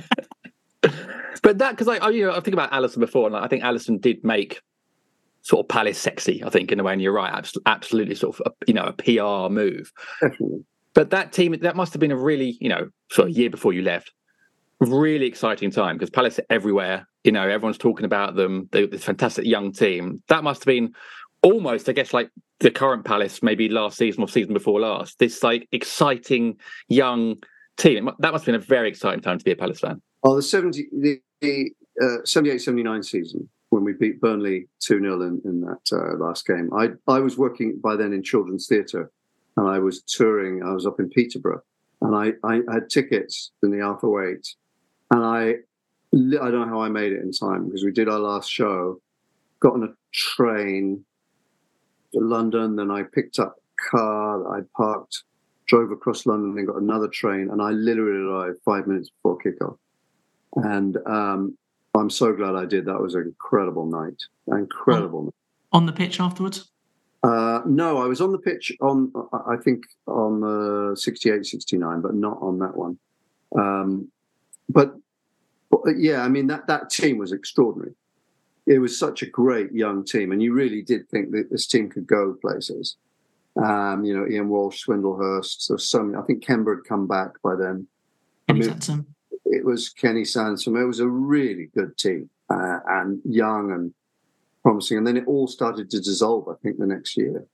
But that, because I, you know, I think about Alisson before, and I think Alisson did make sort of Palace sexy, I think, in a way, and you're right, absolutely sort of, a, you know, a P R move. Definitely. But that team, that must have been a really, you know, sort of year before you left, really exciting time, because Palace are everywhere. You know, everyone's talking about them. They're this fantastic young team. That must have been almost, I guess, like the current Palace, maybe last season or season before last. This like exciting young team. That must have been a very exciting time to be a Palace fan. Oh, the seventy, the, the uh, seventy-eight seventy-nine season when we beat Burnley two nil in, in that uh, last game. I I was working by then in children's theatre, and I was touring. I was up in Peterborough, and I, I had tickets in the Alpha eight, and I. I don't know how I made it in time, because we did our last show, got on a train to London, then I picked up a car, I parked, drove across London, then got another train, and I literally arrived five minutes before kickoff. And um, I'm so glad I did. That was an incredible night. Incredible on, night. On the pitch afterwards? Uh, no, I was on the pitch on, I think, on the sixty-eight sixty-nine, but not on that one. Um, but yeah, I mean, that, that team was extraordinary. It was such a great young team, and you really did think that this team could go places. Um, you know, Ian Walsh, Swindlehurst, so so many. I think Kemba had come back by then. Kenny I mean, Sansom. It was Kenny Sansom. It was a really good team, uh, and young and promising. And then it all started to dissolve, I think, the next year.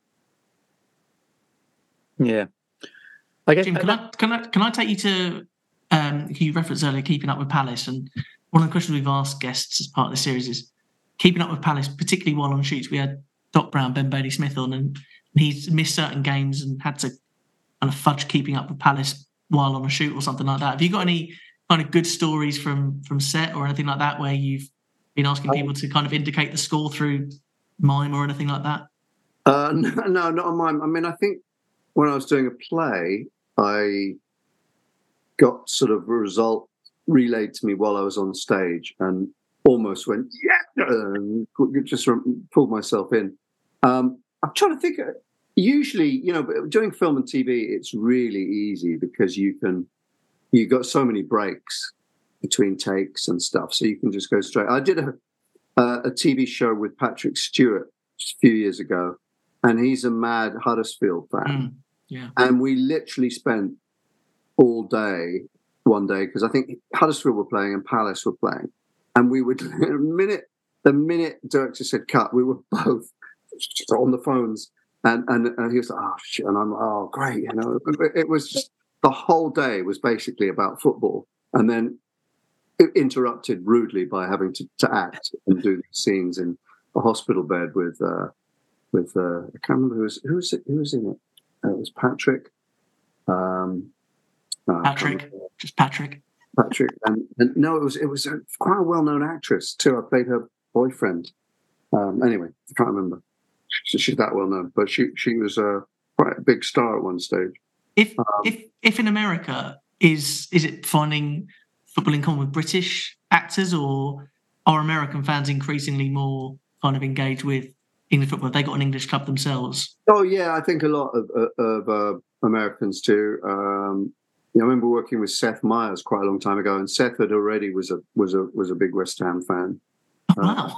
Yeah. I guess Jim, can I, can I, can I take you to... Um, you referenced earlier keeping up with Palace, and one of the questions we've asked guests as part of the series is keeping up with Palace, particularly while on shoots. We had Doc Brown, Ben Bailey-Smith on, and he's missed certain games and had to kind of fudge keeping up with Palace while on a shoot or something like that. Have you got any kind of good stories from from set or anything like that where you've been asking people to kind of indicate the score through mime or anything like that? Uh, no, no, not on mime. I mean, I think when I was doing a play, I got sort of a result relayed to me while I was on stage, and almost went, yeah, and just pulled myself in. Um, I'm trying to think. Usually, you know, doing film and T V, it's really easy because you can, you got so many breaks between takes and stuff, so you can just go straight. I did a uh, a T V show with Patrick Stewart just a few years ago, and he's a mad Huddersfield fan. Mm, yeah, and we literally spent all day one day because I think Huddersfield were playing and Palace were playing, and we would the minute the minute director said cut, we were both just on the phones. And, and and he was like, oh shit, and I'm like, oh great, you know. It was just the whole day was basically about football, and then it interrupted rudely by having to, to act and do these scenes in a hospital bed with uh, with uh, I can't remember who was who was it, who was in it. Uh, it was Patrick. Um, uh, Patrick, just Patrick. Patrick, and, and no, it was it was a, quite a well known actress too. I played her boyfriend. Um, anyway, I can't remember. She's that well known, but she she was a quite a big star at one stage. If um, if if in America, is is it finding football in common with British actors, or are American fans increasingly more kind of engaged with English football? Have they got an English club themselves? Oh yeah, I think a lot of of uh, Americans too. Um, you know, I remember working with Seth Meyers quite a long time ago, and Seth had already was a was a was a big West Ham fan. Oh, wow. Uh,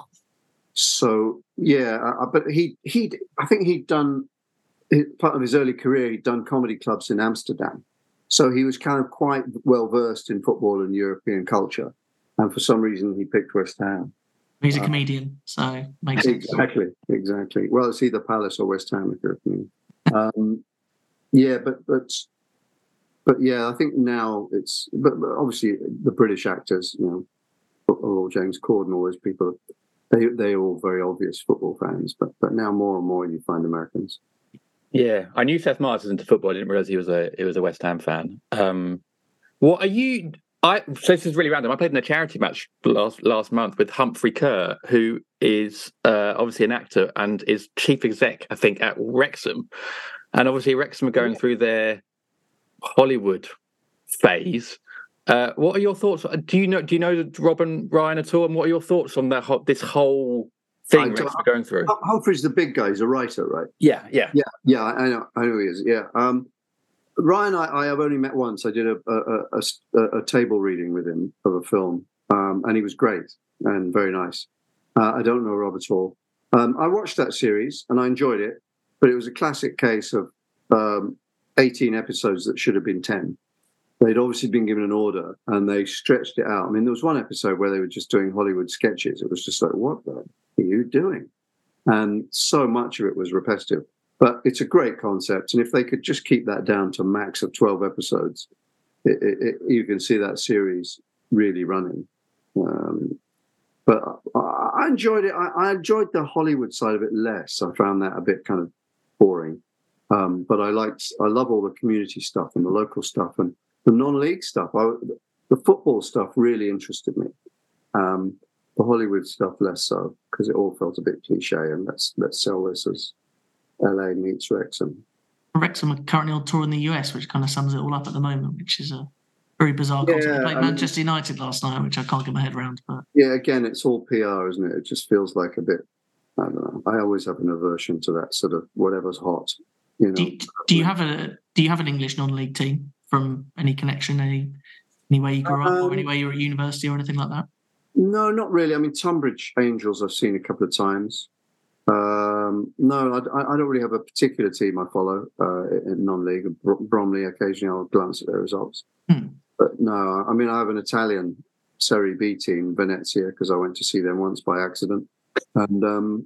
So yeah, uh, but he he I think he'd done part of his early career. He'd done comedy clubs in Amsterdam, so he was kind of quite well versed in football and European culture. And for some reason, he picked West Ham. He's a comedian, uh, so makes sense. Exactly, exactly. Well, it's either Palace or West Ham if you're a comedian. Um, yeah, but but but yeah, I think now it's but, but obviously the British actors, you know, or James Corden, all those people. They they are all very obvious football fans, but but now more and more you find Americans. Yeah, I knew Seth Meyers was into football. I didn't realize he was a he was a West Ham fan. Um, what are you? I so this is really random. I played in a charity match last last month with Humphrey Kerr, who is uh, obviously an actor and is chief exec, I think, at Wrexham. And obviously Wrexham are going through their Hollywood phase. Uh, what are your thoughts? Do you know? Do you know Rob and Ryan at all? And what are your thoughts on that? This whole thing Wrexham are going through. Humphrey's the big guy. He's a writer, right? Yeah, yeah, yeah, yeah. I know. I know he is. Yeah. Um, Ryan, I, I have only met once. I did a a, a a table reading with him of a film, um, and he was great and very nice. Uh, I don't know Rob at all. Um, I watched that series and I enjoyed it, but it was a classic case of um, eighteen episodes that should have been ten. They'd obviously been given an order and they stretched it out. I mean, there was one episode where they were just doing Hollywood sketches. It was just like, what the are you doing? And so much of it was repetitive. But it's a great concept. And if they could just keep that down to a max of twelve episodes, it, it, it, you can see that series really running. Um, but I, I enjoyed it. I, I enjoyed the Hollywood side of it less. I found that a bit kind of boring. Um, but I liked, I love all the community stuff and the local stuff and the non-league stuff. I, the football stuff really interested me. Um, the Hollywood stuff less so, because it all felt a bit cliche. And let's let's sell this as L A meets Wrexham. Wrexham are currently on tour in the U S, which kind of sums it all up at the moment, which is a very bizarre concept. Yeah, they played I Manchester mean, United last night, which I can't get my head around. But yeah, again, it's all P R, isn't it? It just feels like a bit. I don't know. I always have an aversion to that sort of whatever's hot. You know. Do you, do you have a do you have an English non-league team from any connection, any any way you grew um, up, or any way you were at university, or anything like that? No, not really. I mean, Tunbridge Angels I've seen a couple of times. Um, no, I, I don't really have a particular team I follow uh, in non-league. Bromley, occasionally I'll glance at their results. Hmm. But no, I mean, I have an Italian Serie B team, Venezia, because I went to see them once by accident, and um,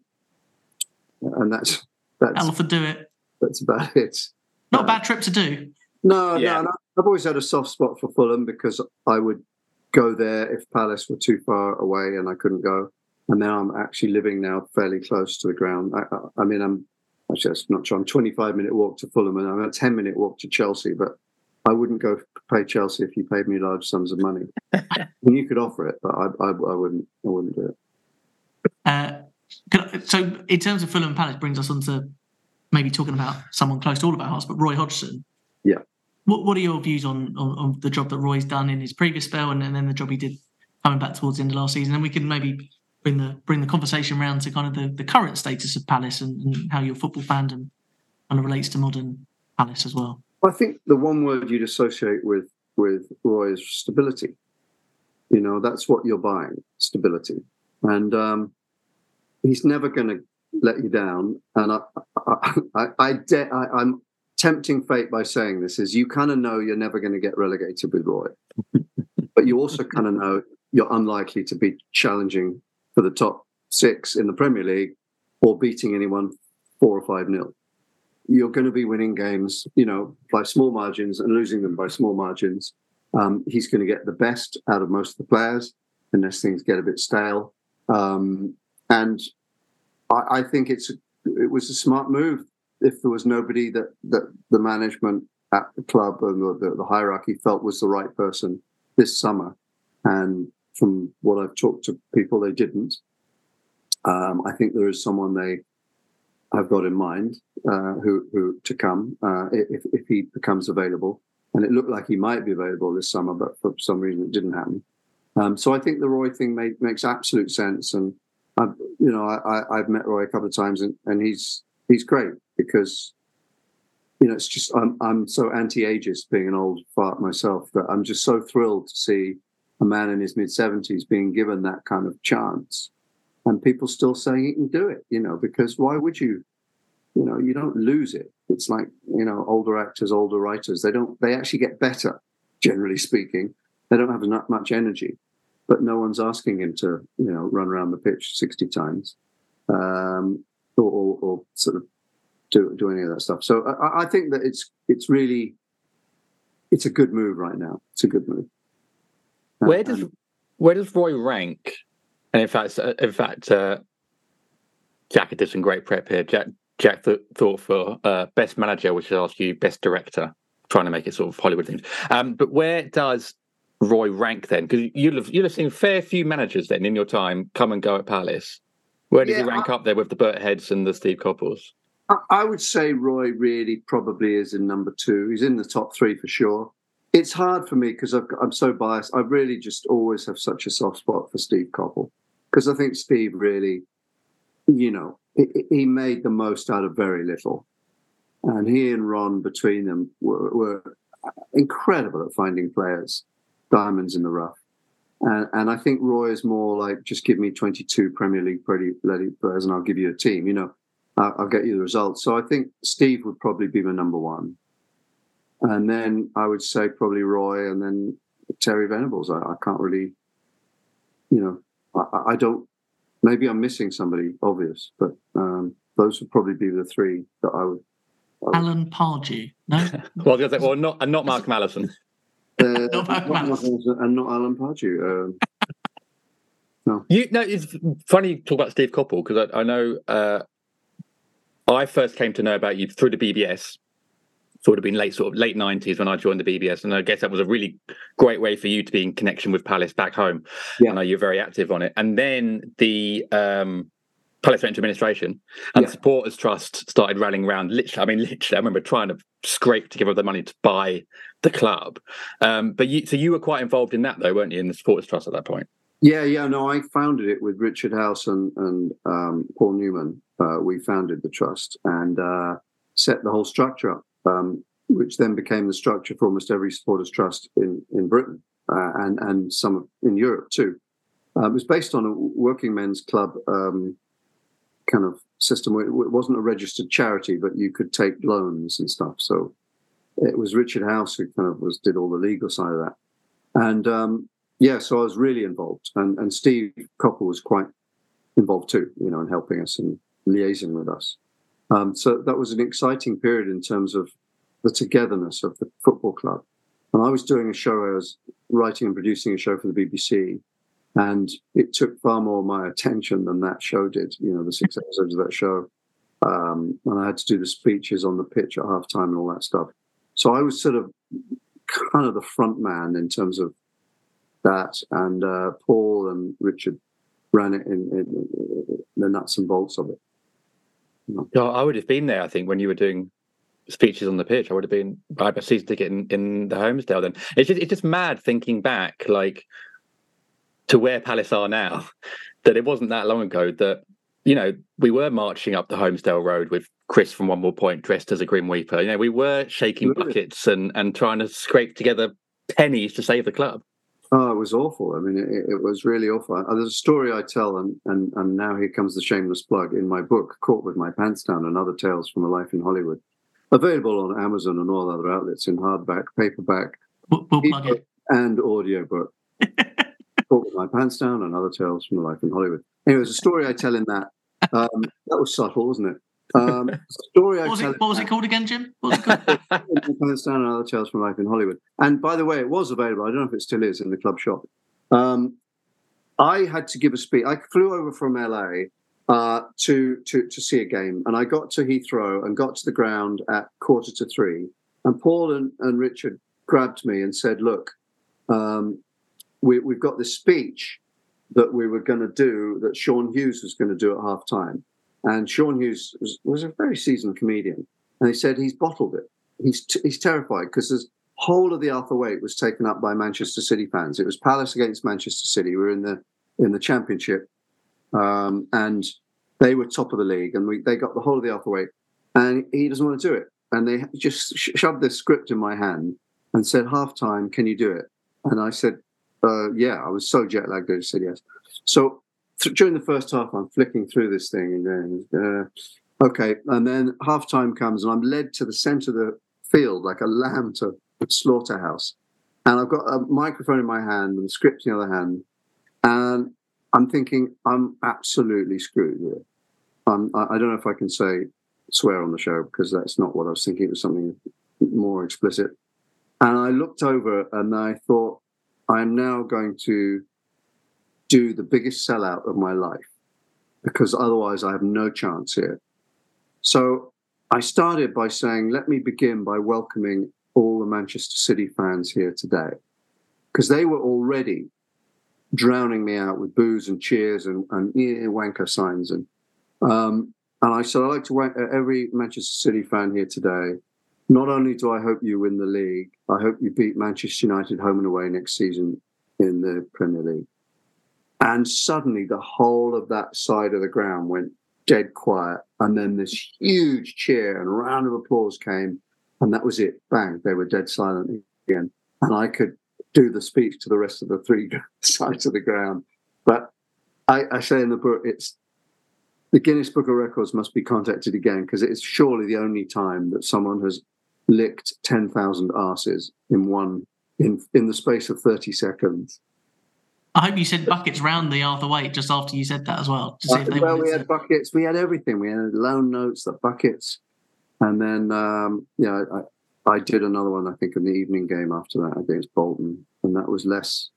and that's that's. I'll often do it. That's about it. Not a bad trip to do. No, yeah. no, no. I've always had a soft spot for Fulham because I would go there if Palace were too far away and I couldn't go. And now I'm actually living now fairly close to the ground. I, I, I mean, I'm actually that's not true. I'm twenty-five minute walk to Fulham and I'm a ten minute walk to Chelsea. But I wouldn't go pay Chelsea if you paid me large sums of money. And you could offer it, but I, I, I wouldn't. I wouldn't do it. Uh, so, in terms of Fulham and Palace, brings us on to maybe talking about someone close to all of our hearts, but Roy Hodgson. Yeah. What What are your views on, on, on the job that Roy's done in his previous spell, and, and then the job he did coming back towards the end of last season, and we can maybe bring the bring the conversation around to kind of the, the current status of Palace and, and how your football fandom kind of relates to modern Palace as well. I think the one word you'd associate with with Roy is stability. You know, that's what you're buying, stability. And um, he's never going to let you down. And I, I, I, I, de- I, I'm tempting fate by saying this, is you kind of know you're never going to get relegated with Roy. But you also kind of know you're unlikely to be challenging for the top six in the Premier League or beating anyone four or five nil. You're going to be winning games, you know, by small margins and losing them by small margins. Um, he's going to get the best out of most of the players unless things get a bit stale. Um, and I, I think it's it was a smart move if there was nobody that, that the management at the club and the, the, the hierarchy felt was the right person this summer. And from what I've talked to people, they didn't. Um, I think there is someone they have got in mind uh, who, who to come uh, if, if he becomes available. And it looked like he might be available this summer, but for some reason it didn't happen. Um, so I think the Roy thing made, makes absolute sense. And I've, you know, I, I've met Roy a couple of times, and, and he's he's great because, you know, it's just I'm I'm so anti-ageist, being an old fart myself, that I'm just so thrilled to see a man in his mid seventies being given that kind of chance, and people still saying he can do it. You know, because why would you? You know, you don't lose it. It's like, you know, older actors, older writers. They don't. They actually get better, generally speaking. They don't have not much energy, but no one's asking him to, you know, run around the pitch sixty times, um, or, or, or sort of do do any of that stuff. So I, I think that it's it's really it's a good move right now. It's a good move. Where does um, where does Roy rank? And in fact, in fact, uh, Jack did some great prep here. Jack. Jack th- thought for uh, best manager, which is ask you best director, trying to make it sort of Hollywood things. Um, but where does Roy rank then? Because you'll have, you'll have seen a fair few managers then in your time come and go at Palace. Where does yeah, he rank I, up there with the Bert Heads and the Steve Coppells? I, I would say Roy really probably is in number two. He's in the top three for sure. It's hard for me because I'm so biased. I really just always have such a soft spot for Steve Coppell because I think Steve really, you know, he made the most out of very little. And he and Ron, between them, were, were incredible at finding players, diamonds in the rough. And, and I think Roy is more like, just give me twenty-two Premier League players and I'll give you a team. You know, I'll, I'll get you the results. So I think Steve would probably be my number one. And then I would say probably Roy and then Terry Venables. I, I can't really, you know, I, I don't, maybe I'm missing somebody obvious, but um, those would probably be the three that I would. I would... Alan Pardew, no? well, I was say, well, not and not Mark Allison. Uh, not Mark Allison and not Alan Pardew. Um, no, you no. It's funny you talk about Steve Coppell because I, I know uh, I first came to know about you through the B B S. So it would have been late, sort of late nineties when I joined the B B S, and I guess that was a really great way for you to be in connection with Palace back home. Yeah. I know you're very active on it. And then the um, Palace went into administration, and yeah. the Supporters Trust started rallying around. Literally, I mean, literally, I remember trying to scrape together the money to buy the club. Um, but you, so you were quite involved in that, though, weren't you, in the Supporters Trust at that point? Yeah, yeah. No, I founded it with Richard House and, and um, Paul Newman. Uh, we founded the trust and uh, set the whole structure up. Um, which then became the structure for almost every supporters trust in, in Britain uh, and, and some in Europe too. Uh, it was based on a working men's club um, kind of system. It wasn't a registered charity, but you could take loans and stuff. So it was Richard House who kind of was did all the legal side of that. And um, yeah, so I was really involved. And, and Steve Coppell was quite involved too, you know, in helping us and liaising with us. Um, so that was an exciting period in terms of the togetherness of the football club. And I was doing a show, I was writing and producing a show for the B B C, and it took far more of my attention than that show did, you know, the six episodes of that show. Um, and I had to do the speeches on the pitch at halftime and all that stuff. So I was sort of kind of the front man in terms of that. And uh, Paul and Richard ran it in, in, in the nuts and bolts of it. No, I would have been there, I think, when you were doing speeches on the pitch. I would have been, I had a season ticket in, in the Homesdale then. It's just, it's just mad thinking back, like, to where Palace are now, that it wasn't that long ago that, you know, we were marching up the Homesdale Road with Chris from One More Point dressed as a Grim Reaper. You know, we were shaking really? buckets and, and trying to scrape together pennies to save the club. Oh, it was awful. I mean, it, it was really awful. There's a story I tell, and, and, and now here comes the shameless plug, in my book, Caught with My Pants Down and Other Tales from a Life in Hollywood. Available on Amazon and all other outlets in hardback, paperback, we'll, we'll plug it. and audiobook. Caught with My Pants Down and Other Tales from a Life in Hollywood. Anyway, there's a story I tell in that. Um, that was subtle, wasn't it? Um, story what was, I it, what was it called again, Jim? What was it called? Pants Down and Other Tales from Life in Hollywood. And by the way, it was available. I don't know if it still is in the club shop. Um, I had to give a speech. I flew over from L A uh, to, to to see a game, and I got to Heathrow and got to the ground at quarter to three. And Paul and, and Richard grabbed me and said, "Look, um, we, we've got this speech that we were going to do, that Sean Hughes was going to do at half time." And Sean Hughes was, was a very seasoned comedian. And he said he's bottled it. He's t- he's terrified because the whole of the Arthur Waite was taken up by Manchester City fans. It was Palace against Manchester City. We were in the in the Championship. Um, and they were top of the league. And we they got the whole of the Arthur Waite. And he doesn't want to do it. And they just sh- shoved this script in my hand and said, "Half time, can you do it?" And I said, uh, yeah, I was so jet lagged. I said yes. So th- during the first half, I'm flicking through this thing, and then uh, okay, and then half time comes, and I'm led to the centre of the field like a lamb to a slaughterhouse, and I've got a microphone in my hand and a script in the other hand, and I'm thinking I'm absolutely screwed here. Um, I, I don't know if I can say swear on the show because that's not what I was thinking. It was something more explicit, and I looked over and I thought, I'm now going to do the biggest sellout of my life because otherwise I have no chance here. So I started by saying, let me begin by welcoming all the Manchester City fans here today, because they were already drowning me out with boos and cheers and, and yeah, wanker signs. And um, and I said, I'd like to wank every Manchester City fan here today. Not only do I hope you win the league, I hope you beat Manchester United home and away next season in the Premier League. And suddenly the whole of that side of the ground went dead quiet. And then this huge cheer and round of applause came. And that was it. Bang, they were dead silent again. And I could do the speech to the rest of the three sides of the ground. But I, I say in the book, it's the Guinness Book of Records must be contacted again, because it is surely the only time that someone has licked ten thousand arses in one in in the space of thirty seconds. I hope you said buckets round the Arthur Waite just after you said that as well. To see Uh, if they well, we to... had buckets, we had everything. We had loan notes, the buckets, and then um, yeah, I, I did another one. I think in the evening game after that against Bolton, and that was less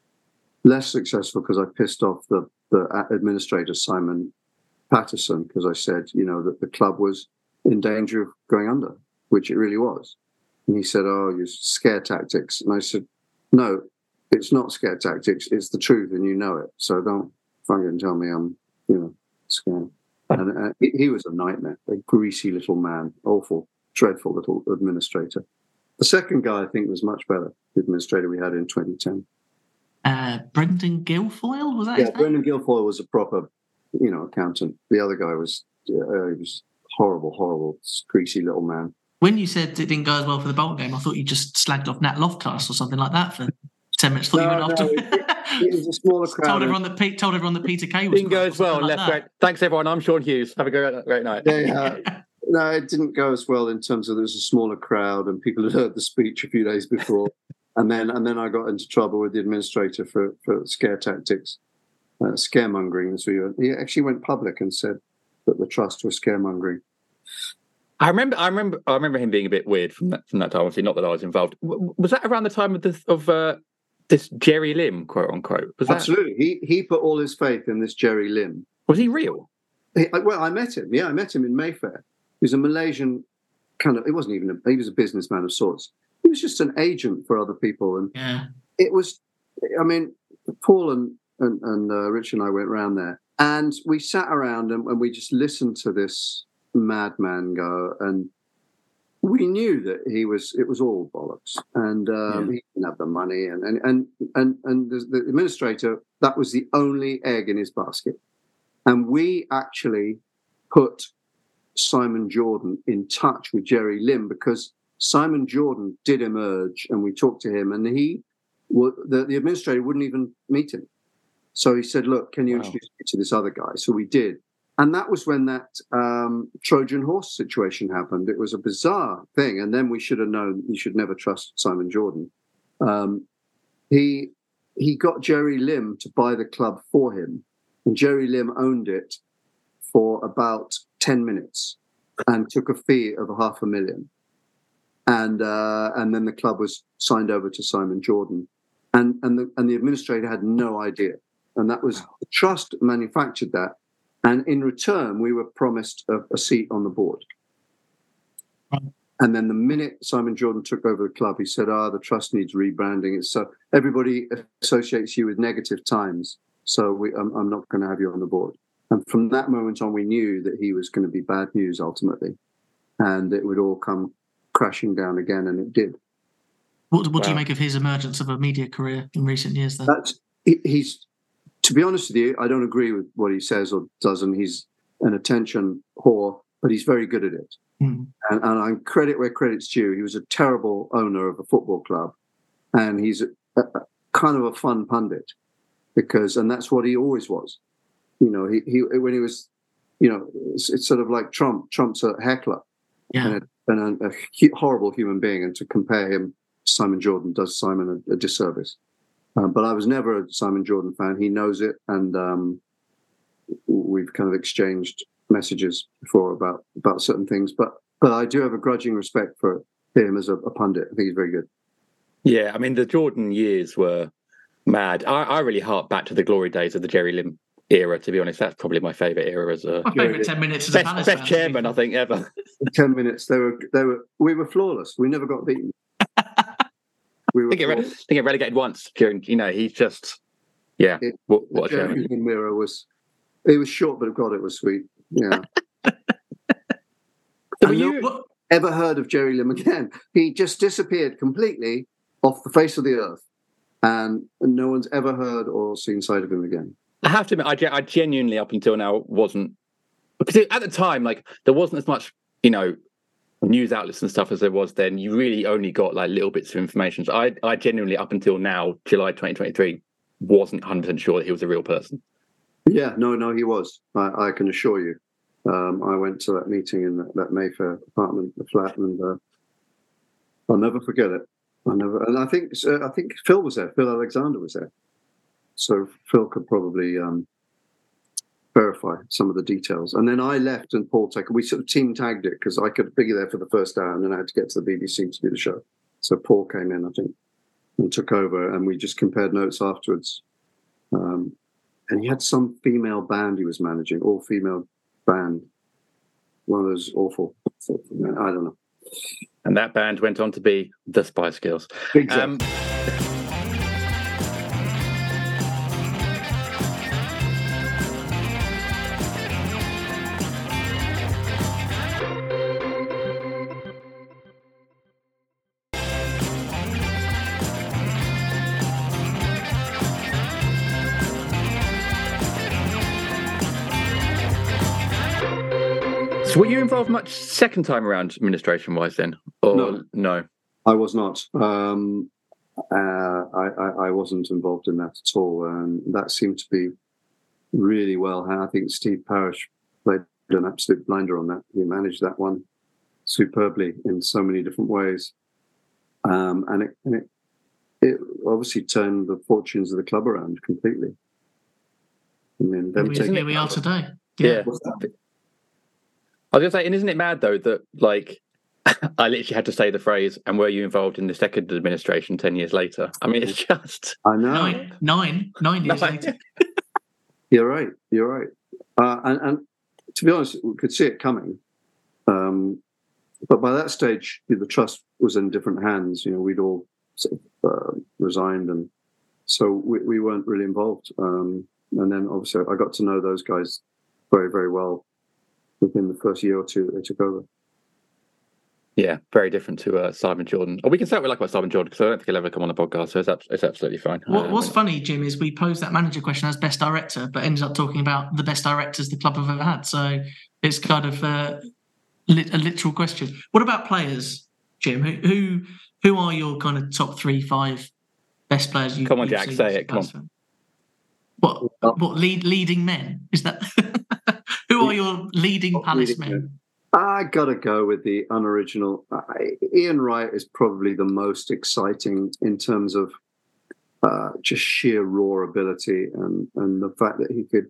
less successful because I pissed off the the administrator Simon Patterson, because I said, you know, that the club was in danger of going under, which it really was. And he said, oh, you scare tactics. And I said, no, it's not scare tactics. It's the truth, and you know it. So don't fucking tell me I'm, you know, scared. And uh, he, he was a nightmare, a greasy little man, awful, dreadful little administrator. The second guy, I think, was much better, the administrator we had in twenty ten. Uh, Brendan Guilfoyle, was that Yeah, his name? Brendan Guilfoyle was a proper, you know, accountant. The other guy was, uh, he was horrible, horrible, greasy little man. When you said it didn't go as well for the Bolton game, I thought you just slagged off Nat Loftus or something like that for ten minutes. Thought No, you went no, after. it, it was a smaller crowd. told everyone that Pete, told everyone that Peter Kay was. Didn't go as well. Like Left, great. Thanks everyone. I'm Sean Hughes. Have a great, great night. Yeah, uh, no, it didn't go as well in terms of there was a smaller crowd and people had heard the speech a few days before, and then and then I got into trouble with the administrator for, for scare tactics, uh, scaremongering. As we were. He actually went public and said that the trust was scaremongering. I remember, I remember, I remember him being a bit weird from that from that time. Obviously, not that I was involved. W- was that around the time of this of uh, this Jerry Lim, quote unquote? Was Absolutely, that... he he put all his faith in this Jerry Lim. Was he real? He, well, I met him. Yeah, I met him in Mayfair. He was a Malaysian kind of. He wasn't even. A, he was a businessman of sorts. He was just an agent for other people, and yeah. It was. I mean, Paul and and, and uh, Rich and I went round there, and we sat around and, and we just listened to this madman go, and we knew that he was. It was all bollocks, and um, Yeah. he didn't have the money, and and and and, and the, the administrator. That was the only egg in his basket, and we actually put Simon Jordan in touch with Jerry Lim because Simon Jordan did emerge, and we talked to him, and he, well, the, the administrator wouldn't even meet him. So he said, "Look, can you Wow. introduce me to this other guy?" So we did. And that was when that um, Trojan horse situation happened. It was a bizarre thing. And then we should have known you should never trust Simon Jordan. Um, he he got Jerry Lim to buy the club for him. And Jerry Lim owned it for about ten minutes and took a fee of half a million. And uh, and then the club was signed over to Simon Jordan. And, and, the, and the administrator had no idea. And that was the trust manufactured that. And in return, we were promised a, a seat on the board. And then the minute Simon Jordan took over the club, he said, ah, the trust needs rebranding. It's so everybody associates you with negative times. So we, I'm, I'm not going to have you on the board. And from that moment on, we knew that he was going to be bad news ultimately. And it would all come crashing down again. And it did. What, what do you Wow. make of his emergence of a media career in recent years then? That's, he, he's... To be honest with you, I don't agree with what he says or doesn't. He's an attention whore, but he's very good at it. Mm. And, and I credit where credit's due. He was a terrible owner of a football club, and he's a, a, a kind of a fun pundit because, and that's what he always was. You know, he, he when he was, you know, it's, it's sort of like Trump. Trump's a heckler Yeah. and, a, and a, a hu- horrible human being, and to compare him to Simon Jordan does Simon a, a disservice. Um, but I was never a Simon Jordan fan. He knows it, and um, we've kind of exchanged messages before about, about certain things. But but I do have a grudging respect for him as a, a pundit. I think he's very good. Yeah, I mean, the Jordan years were mad. I, I really hark back to the glory days of the Jerry Lim era, to be honest. That's probably my favourite era as a My favourite ten minutes as a best, Palace best fan, chairman, I think, ever. Ten minutes. They were they were we were flawless. We never got beaten. We I were think, it, re- I flawless. think it relegated once during, you know, he's just, yeah, It- what, The what a chairman. Jerry Lim era was it was short, but God, it was sweet. Yeah. So were And no- you- What- Ever heard of Jerry Lim again? He just disappeared completely off the face of the earth, and no one's ever heard or seen sight of him again. I have to admit, I, ge- I genuinely, up until now, wasn't, because it- at the time, like, there wasn't as much, you know, news outlets and stuff as there was then. You really only got like little bits of information. So I, I genuinely, up until now, July twenty twenty-three, wasn't one hundred percent sure that he was a real person. Yeah, no, no, he was. I, I can assure you. Um, I went to that meeting in that, that Mayfair apartment, the flat, and uh, I'll never forget it. I never, and I think uh, I think Phil was there. Phil Alexander was there, so Phil could probably um, verify some of the details. And then I left, and Paul Taker. We sort of team tagged it because I could be there for the first hour, and then I had to get to the B B C to do the show. So Paul came in, I think, and took over, and we just compared notes afterwards. Um, and he had some female band he was managing, all female band. One of those awful. I don't know. And that band went on to be the Spice Girls. Exactly. Um, So were you involved much second time around administration wise then? Or No. no? I was not. Um, uh, I, I, I wasn't involved in that at all. And that seemed to be really well. I think Steve Parish played an absolute blinder on that. He managed that one superbly in so many different ways. Um, and it, and it, it obviously turned the fortunes of the club around completely. And then them we, taking- here we are today. Yeah. What's that? I was going to say, and isn't it mad though that like I literally had to say the phrase, and were you involved in the second administration ten years later? I mean, it's just I know. Nine, nine, nine years Nine. later. You're right. You're right. Uh, and, and to be honest, we could see it coming. Um, but by that stage, the trust was in different hands. You know, we'd all sort of, uh, resigned, and so we, we weren't really involved. Um, and then obviously, I got to know those guys very, very well within the first year or two that they took over. Yeah, very different to uh, Simon Jordan. Or we can say what we like about Simon Jordan because I don't think he'll ever come on the podcast, so it's, ab- it's absolutely fine. What, Um, what's funny, Jim, is we posed that manager question as best director, but ended up talking about the best directors the club have ever had. So it's kind of uh, lit- a literal question. What about players, Jim? Who who, who are your kind of top three, five best players? You, come on, you've Jack, seen say it. Come on. Fan? What what lead, leading men is that? Who are your leading Palace men? men? I gotta go with the unoriginal. Uh, Ian Wright is probably the most exciting in terms of uh, just sheer raw ability and and the fact that he could.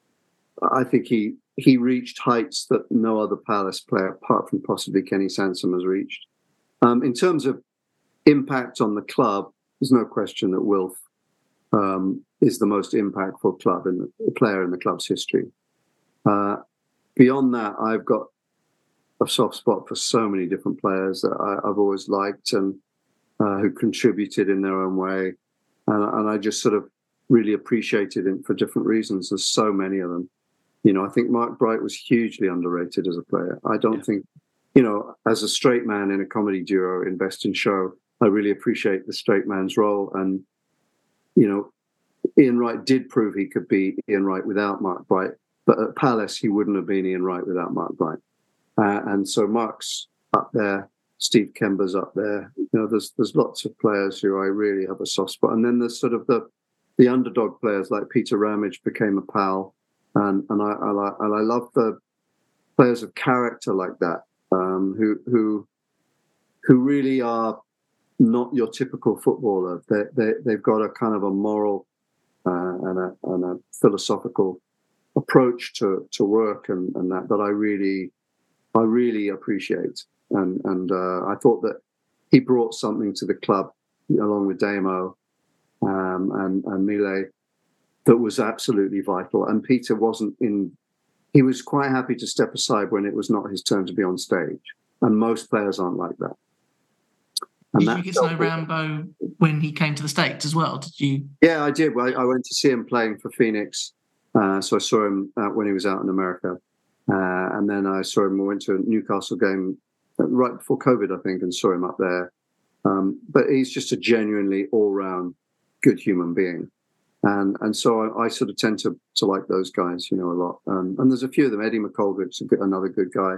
I think he he reached heights that no other Palace player, apart from possibly Kenny Sansom, has reached. Um, in terms of impact on the club, there's no question that Wilf um, is the most impactful club in the player in the club's history. Uh, beyond that, I've got a soft spot for so many different players that I, I've always liked and uh, who contributed in their own way. And, and I just sort of really appreciated him for different reasons. There's so many of them. You know, I think Mark Bright was hugely underrated as a player. I don't yeah. think, you know, as a straight man in a comedy duo in Best in Show, I really appreciate the straight man's role. And, you know, Ian Wright did prove he could be Ian Wright without Mark Bright. But at Palace, he wouldn't have been Ian Wright without Mark Bright. Uh, and so Mark's up there, Steve Kember's up there. You know, there's there's lots of players who I really have a soft spot. And then there's sort of the the underdog players like Peter Ramage became a pal, and and I I, like, and I love the players of character like that, um, who who who really are not your typical footballer. They they they've got a kind of a moral uh, and a and a philosophical approach to to work and and that that I really. I really appreciate, and and uh, I thought that he brought something to the club along with Damo um, and and Mile that was absolutely vital. And Peter wasn't in; he was quite happy to step aside when it was not his turn to be on stage. And most players aren't like that. And did you get to know Rambo when he came to the States as well? Did you? Yeah, I did. Well, I went to see him playing for Phoenix, uh, so I saw him uh, when he was out in America. Uh, and then I saw him, we went to a Newcastle game right before COVID, I think, and saw him up there. Um, but he's just a genuinely all-round good human being. And and so I, I sort of tend to, to like those guys, you know, a lot. Um, and there's a few of them. Eddie McColgate's another good guy.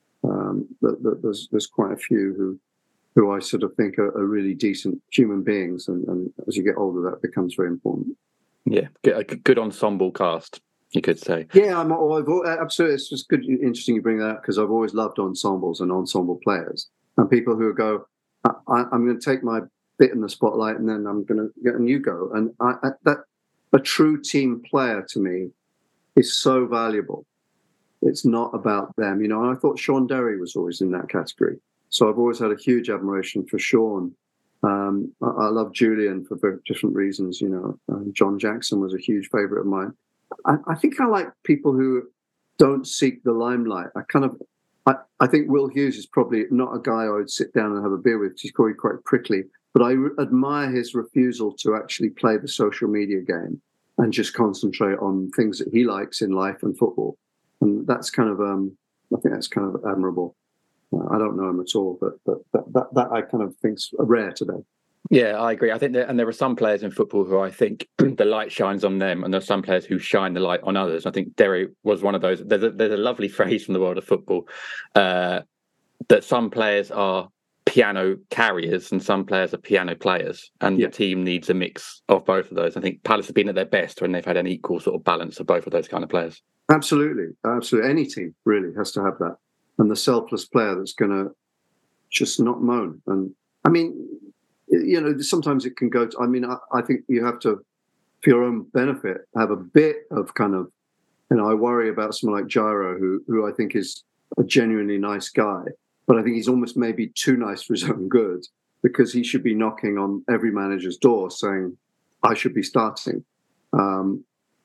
Um, but, but there's there's quite a few who who I sort of think are, are really decent human beings. And, and as you get older, that becomes very important. Yeah, a good ensemble cast. You could say, yeah, I'm I've, absolutely. It's just good, interesting you bring that up because I've always loved ensembles and ensemble players and people who go, I, I, I'm going to take my bit in the spotlight and then I'm going to get and you go. And I, I, that a true team player to me is so valuable. It's not about them, you know. And I thought Sean Derry was always in that category, so I've always had a huge admiration for Sean. Um, I, I love Julian for very different reasons, you know. Um, John Jackson was a huge favourite of mine. I, I think I like people who don't seek the limelight. I kind of, I, I think Will Hughes is probably not a guy I would sit down and have a beer with. He's quite quite prickly, but I re- admire his refusal to actually play the social media game and just concentrate on things that he likes in life and football. And that's kind of, um, I think that's kind of admirable. Uh, I don't know him at all, but but that, that that I kind of think's rare today. Yeah, I agree. I think that, and there are some players in football who I think the light shines on them, and there are some players who shine the light on others. I think Derry was one of those. There's a, there's a lovely phrase from the world of football uh, that some players are piano carriers and some players are piano players, and yeah. the team needs a mix of both of those. I think Palace have been at their best when they've had an equal sort of balance of both of those kind of players. Absolutely, absolutely. Any team really has to have that, and the selfless player that's going to just not moan. And I mean. You know, sometimes it can go to, I mean, I, I think you have to, for your own benefit, have a bit of kind of, you know, I worry about someone like Gyro, who who I think is a genuinely nice guy, but I think he's almost maybe too nice for his own good because he should be knocking on every manager's door saying, I should be starting. Um,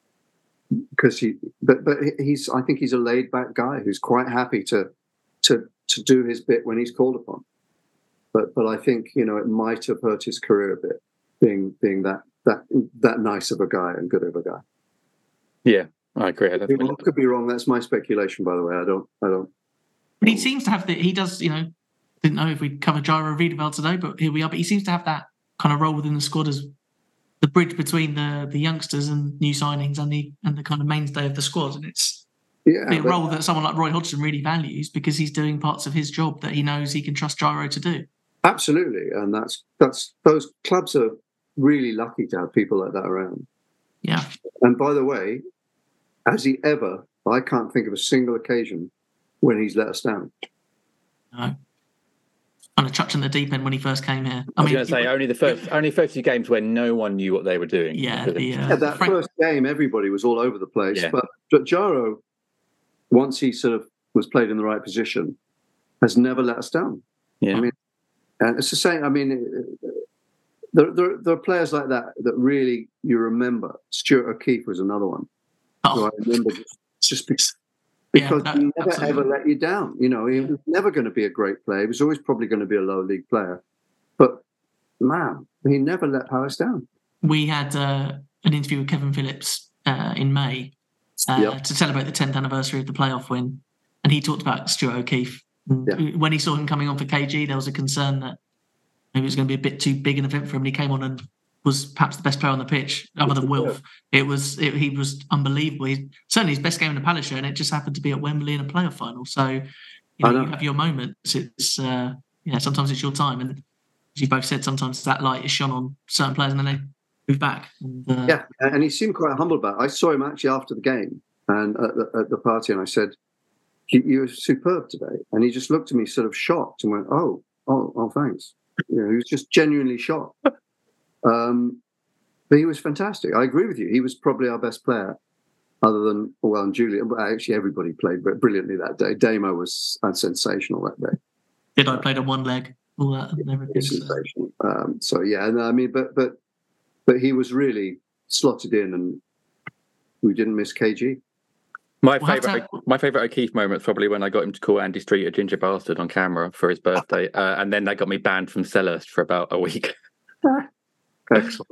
because he, but but he's, I think he's a laid back guy who's quite happy to to to do his bit when he's called upon. But but I think, you know, it might have hurt his career a bit, being being that that that nice of a guy and good of a guy. Yeah, I agree. I, I could be wrong. That's my speculation, by the way. I don't. I don't. But he seems to have the. He does, you know, didn't know if we'd cover Jairo Riedewald today, but here we are. But he seems to have that kind of role within the squad as the bridge between the the youngsters and new signings and the and the kind of mainstay of the squad. And it's yeah, a but, role that someone like Roy Hodgson really values because he's doing parts of his job that he knows he can trust Jairo to do. absolutely, and that's that's those clubs are really lucky to have people like that around. Yeah. And by the way, has he ever? I can't think of a single occasion when he's let us down. No. Kind of chucked in the deep end when he first came here. I, I was mean, going to say only the first, only first few games where no one knew what they were doing. Yeah, the, uh, yeah that Frank... first game, everybody was all over the place. Yeah. But, but Jairo, once he sort of was played in the right position, has never let us down. Yeah. I mean, and it's the same. I mean, there, there, there are players like that that really you remember. Stuart O'Keefe was another one. Oh. So I remember just, just because. Because yeah, no, he never absolutely. ever let you down. You know, he was never going to be a great player. He was always probably going to be a low league player. But, man, he never let Palace down. We had uh, an interview with Kevin Phillips uh, in May uh, yep. to celebrate the tenth anniversary of the playoff win. And he talked about Stuart O'Keefe. Yeah. When he saw him coming on for K G, there was a concern that maybe it was going to be a bit too big an event for him. And he came on and was perhaps the best player on the pitch, other than Wilf. It was it, he was unbelievable. He's certainly his best game in the Palace show, and it just happened to be at Wembley in a playoff final. So you know, know. you have your moments. It's uh, yeah, sometimes it's your time, and as you both said, sometimes that light is shone on certain players, and then they move back. And, uh, yeah, and he seemed quite humble about it. I saw him actually after the game and at the, at the party, and I said, "You, you were superb today," and he just looked at me, sort of shocked, and went, "Oh, oh, oh, thanks." You know, he was just genuinely shocked. Um, but he was fantastic. I agree with you. He was probably our best player, other than well, and Julian. Actually, everybody played brilliantly that day. Damo was sensational that day. Did I played on one leg? All that and everything. Sensational. So, um, so yeah, and I mean, but but but he was really slotted in, and we didn't miss K G. My we'll favourite, to... my favourite O'Keefe moment is probably when I got him to call Andy Street a ginger bastard on camera for his birthday, uh, and then that got me banned from Selhurst for about a week. Excellent.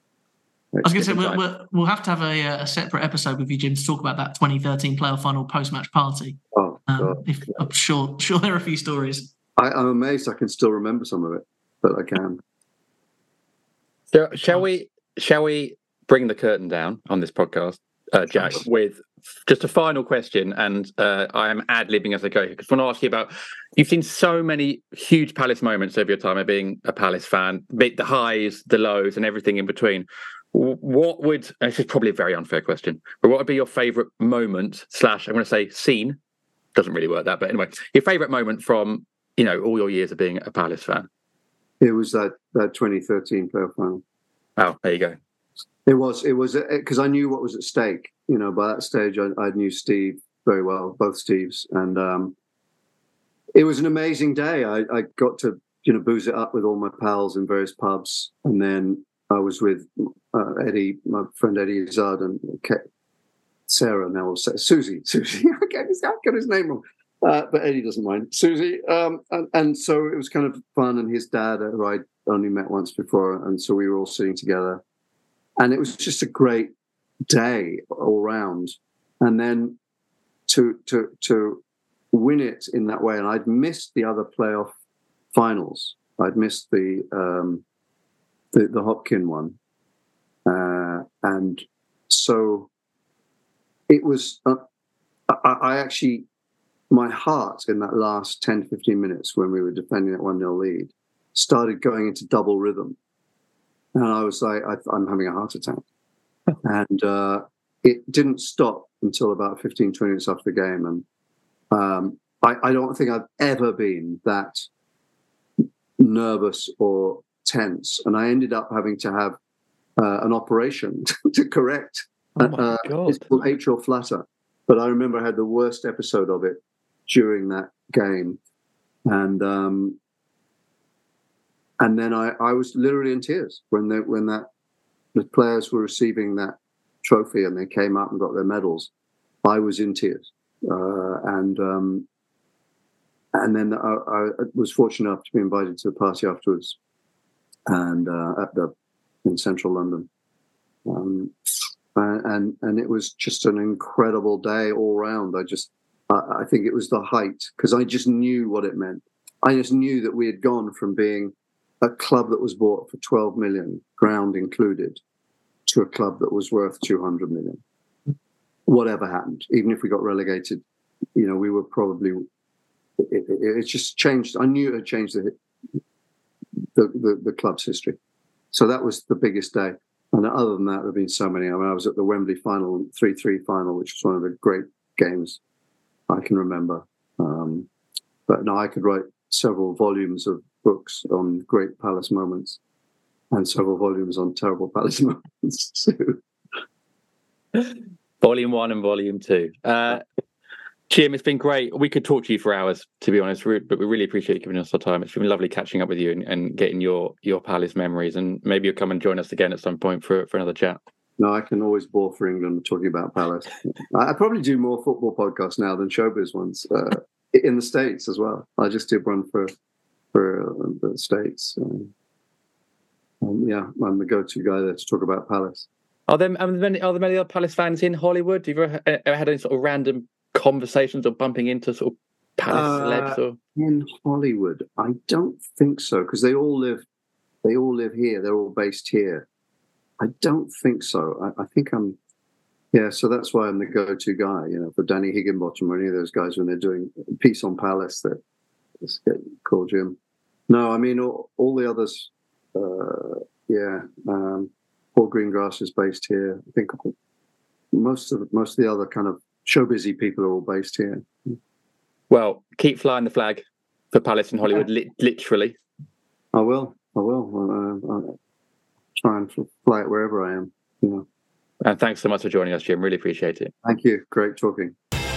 I was going to say we'll, we'll, we'll have to have a, a separate episode with you, Jim, to talk about that twenty thirteen playoff final post-match party. Oh, um, if, I'm sure, sure there are a few stories. I, I'm amazed I can still remember some of it, but I can. So, shall we? Shall we bring the curtain down on this podcast, uh, Jack, with just a final question? And uh, I am ad-libbing as I go because I want to ask you about. You've seen so many huge Palace moments over your time of being a Palace fan, the highs, the lows, and everything in between. What would, this is probably a very unfair question, but what would be your favourite moment slash, I'm going to say scene, doesn't really work that, but anyway, your favourite moment from, you know, all your years of being a Palace fan? It was that, that twenty thirteen playoff final. Oh, there you go. It was, it was, because I knew what was at stake. You know, by that stage, I, I knew Steve very well, both Steves, and um, it was an amazing day. I, I got to, you know, booze it up with all my pals in various pubs, and then I was with uh, Eddie, my friend Eddie Izzard, and Sarah, now we'll say Susie. Susie, I got his, I got his name wrong. Uh, but Eddie doesn't mind. Susie. Um, and, and so it was kind of fun, and his dad, who I'd only met once before, and so we were all sitting together. And it was just a great day all round. And then to to to win it in that way, and I'd missed the other playoff finals. I'd missed the... Um, The, the Hopkin one. Uh, and so it was, uh, I, I actually, my heart in that last ten to fifteen minutes when we were defending that one nil lead started going into double rhythm. And I was like, I, I'm having a heart attack. and uh, it didn't stop until about fifteen, twenty minutes after the game. And um, I, I don't think I've ever been that nervous or tense, and I ended up having to have uh, an operation to correct. Oh my uh, God. It's called atrial flutter, but I remember I had the worst episode of it during that game, and um, and then I, I was literally in tears when they, when that the players were receiving that trophy and they came up and got their medals. I was in tears, uh, and um, and then I, I was fortunate enough to be invited to the party afterwards. And uh, at the in central London, um, and, and and it was just an incredible day all round. I just, I, I think it was the height because I just knew what it meant. I just knew that we had gone from being a club that was bought for twelve million, ground included, to a club that was worth two hundred million. Whatever happened, even if we got relegated, you know, we were probably, it, it, it just changed. I knew it had changed the, the, the, the club's history. So that was the biggest day. And other than that, there have been so many. I mean, I was at the Wembley final, three three final, which was one of the great games I can remember. Um, but no, I could write several volumes of books on great Palace moments and several volumes on terrible Palace moments too. Volume one and volume two. Uh, Jim, it's been great. We could talk to you for hours, to be honest, but we really appreciate you giving us our time. It's been lovely catching up with you and, and getting your your Palace memories. And maybe you'll come and join us again at some point for, for another chat. No, I can always bore for England talking about Palace. I, I probably do more football podcasts now than showbiz ones uh, in the States as well. I just did one for for uh, the States. Um, um, yeah, I'm the go-to guy there to talk about Palace. Are there, are there many, are there many other Palace fans in Hollywood? Have you ever, ever had any sort of random conversations or bumping into sort of Palace uh, celebs? Or? In Hollywood, I don't think so, because they all live, they all live here. They're all based here. I don't think so. I, I think I'm, yeah. So that's why I'm the go-to guy, you know, for Danny Higginbottom or any of those guys when they're doing a piece on Palace. That let's get call Jim. No, I mean all, all the others. Uh, yeah. Um, Paul Greengrass is based here. I think most of most of the other kind of showbizy people are all based here. Well, keep flying the flag for Palace in Hollywood, li- literally. I will. I will. Uh, I'll try and fly it wherever I am. You know. And thanks so much for joining us, Jim. Really appreciate it. Thank you. Great talking.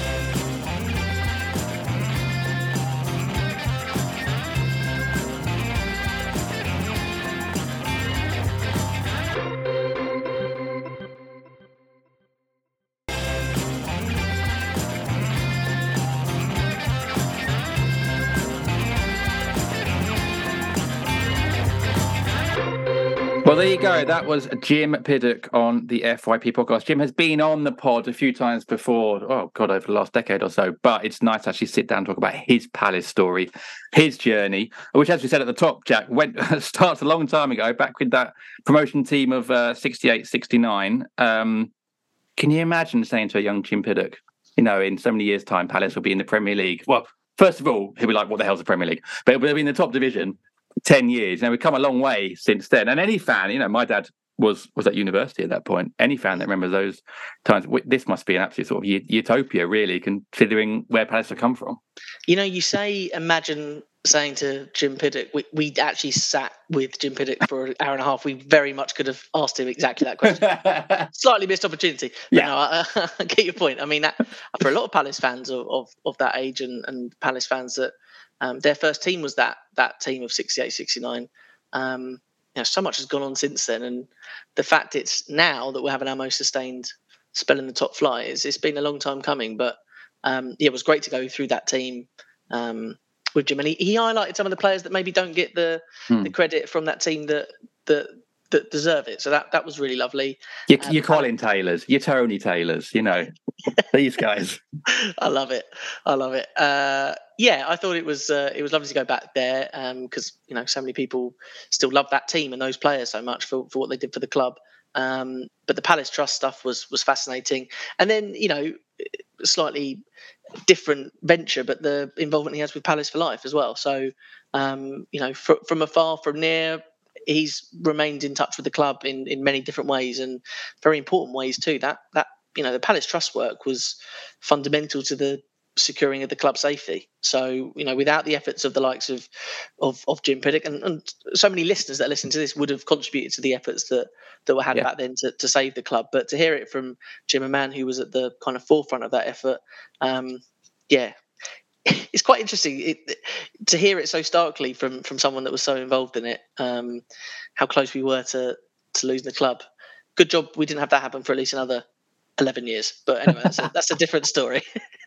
Well, there you go. That was Jim Piddock on the F Y P podcast. Jim has been on the pod a few times before, oh, God, over the last decade or so. But it's nice to actually sit down and talk about his Palace story, his journey, which, as we said at the top, Jack, went starts a long time ago, back with that promotion team of uh, sixty-eight, sixty-nine. Um, can you imagine saying to a young Jim Piddock, you know, in so many years' time, Palace will be in the Premier League? Well, first of all, he'll be like, what the hell's the Premier League? But it'll be in the top division. ten years. Now, we've come a long way since then. And any fan, you know, my dad was was at university at that point. Any fan that remembers those times, this must be an absolute sort of utopia, really, considering where Palace have come from. You know, you say, imagine saying to Jim Piddock, we, we actually sat with Jim Piddock for an hour and a half. We very much could have asked him exactly that question. Slightly missed opportunity. But yeah. No, I, I get your point. I mean, that, for a lot of Palace fans of, of, of that age and, and Palace fans that Um, their first team was that that team of sixty-eight, sixty-nine. Um, you know, so much has gone on since then, and the fact it's now that we're having our most sustained spell in the top flight is it's been a long time coming. But um, yeah, it was great to go through that team um, with Jim, and he, he highlighted some of the players that maybe don't get the hmm. the credit from that team that that that deserve it. So that that was really lovely. Your, um, your Colin Taylors, your Tony Taylors, you know, these guys. I love it. I love it. Uh, yeah, I thought it was uh, it was lovely to go back there because um, you know so many people still love that team and those players so much for, for what they did for the club. Um, but the Palace Trust stuff was was fascinating, and then you know slightly different venture, but the involvement he has with Palace for Life as well. So um, you know fr- from afar, from near. He's remained in touch with the club in, in many different ways and very important ways too. That that you know the Palace Trust work was fundamental to the securing of the club safety. So you know without the efforts of the likes of of, of Jim Piddock and, and so many listeners that listen to this would have contributed to the efforts that that were had yeah. back then to, to save the club. But to hear it from Jim, a man who was at the kind of forefront of that effort, um, yeah. It's quite interesting it, to hear it so starkly from, from someone that was so involved in it, um, how close we were to, to losing the club. Good job we didn't have that happen for at least another eleven years. But anyway, that's a, that's a different story.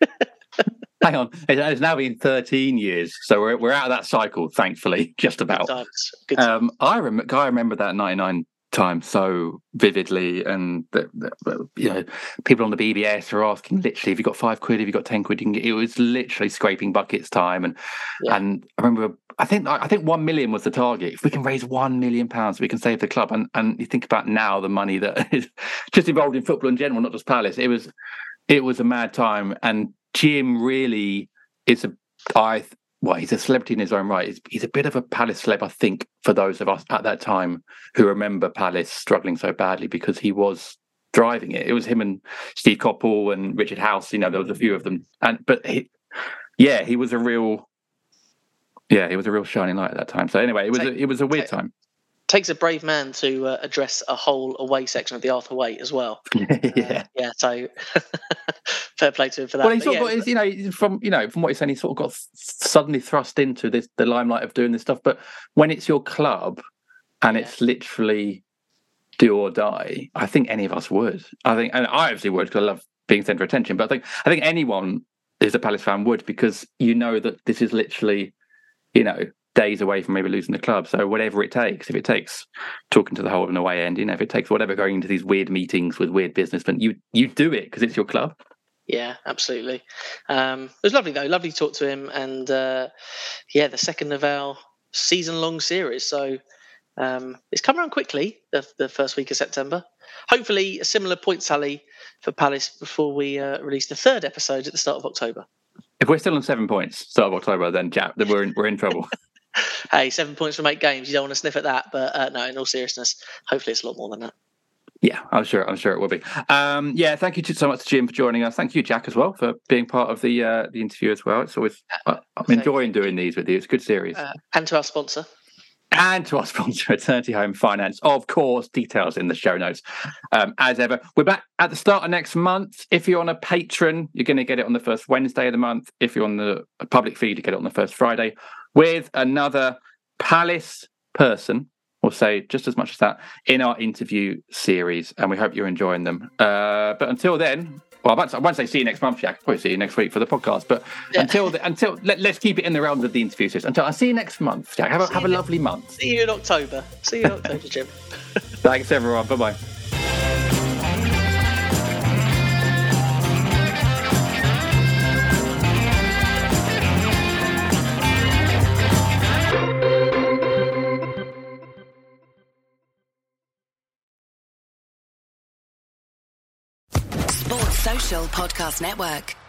Hang on. It's now been thirteen years. So we're we're out of that cycle, thankfully, just about. Good times. Good times. Um, I, rem- I remember that ninety-nine time so vividly, and the, the, you know, people on the B B S are asking literally, "Have you got five quid? Have you got ten quid?" You can get, it was literally scraping buckets time, and yeah. and I remember, I think I think one million was the target. If we can raise one million pounds, we can save the club. And and you think about now the money that is just involved in football in general, not just Palace. It was it was a mad time, and Jim really is a I. Well, he's a celebrity in his own right. He's, he's a bit of a Palace celeb, I think, for those of us at that time who remember Palace struggling so badly, because he was driving it. It was him and Steve Coppell and Richard House. You know, there was a few of them. And but he, yeah, he was a real, yeah, he was a real shining light at that time. So anyway, it was a, it was a weird time. Takes a brave man to uh, address a whole away section of the Arthur Waite as well. yeah, uh, yeah. So fair play to him for that. Well, he's sort yeah, of got, you know, from you know, from what he's saying, he sort of got suddenly thrust into this the limelight of doing this stuff. But when it's your club and yeah. it's literally do or die, I think any of us would. I think, and I obviously would because I love being centre of attention. But I think I think anyone who's a Palace fan would, because you know that this is literally, you know, days away from maybe losing the club. So whatever it takes, if it takes talking to the whole of an away end, you know, if it takes whatever, going into these weird meetings with weird businessmen, you you do it because it's your club. Yeah, absolutely. Um, it was lovely though. Lovely to talk to him, and uh, yeah, the second of our season-long series. So um, it's come around quickly. The, the first week of September. Hopefully, a similar point tally for Palace before we uh, release the third episode at the start of October. If we're still on seven points start of October, then Jack, then we're in, we're in trouble. Hey, seven points from eight games. You don't want to sniff at that, but uh, no, in all seriousness, hopefully it's a lot more than that. Yeah, I'm sure. I'm sure it will be. Um, yeah, thank you so much to Jim for joining us. Thank you, Jack, as well, for being part of the uh, the interview as well. It's always uh, I'm enjoying doing these with you. It's a good series. Uh, and to our sponsor. And to our sponsor, Eternity Home Finance. Of course, details in the show notes. Um, as ever, we're back at the start of next month. If you're on a patron, you're going to get it on the first Wednesday of the month. If you're on the public feed, you get it on the first Friday with another Palace person, or say just as much as that, in our interview series. And we hope you're enjoying them. Uh, but until then, well, I won't say see you next month, Jack. I'll probably see you next week for the podcast. But yeah. until the, until let, let's keep it in the realms of the interview series. Until I see you next month, Jack. Have a, have a lovely month. See you in October. See you in October, Jim. Thanks, everyone. Bye-bye. Social Podcast Network.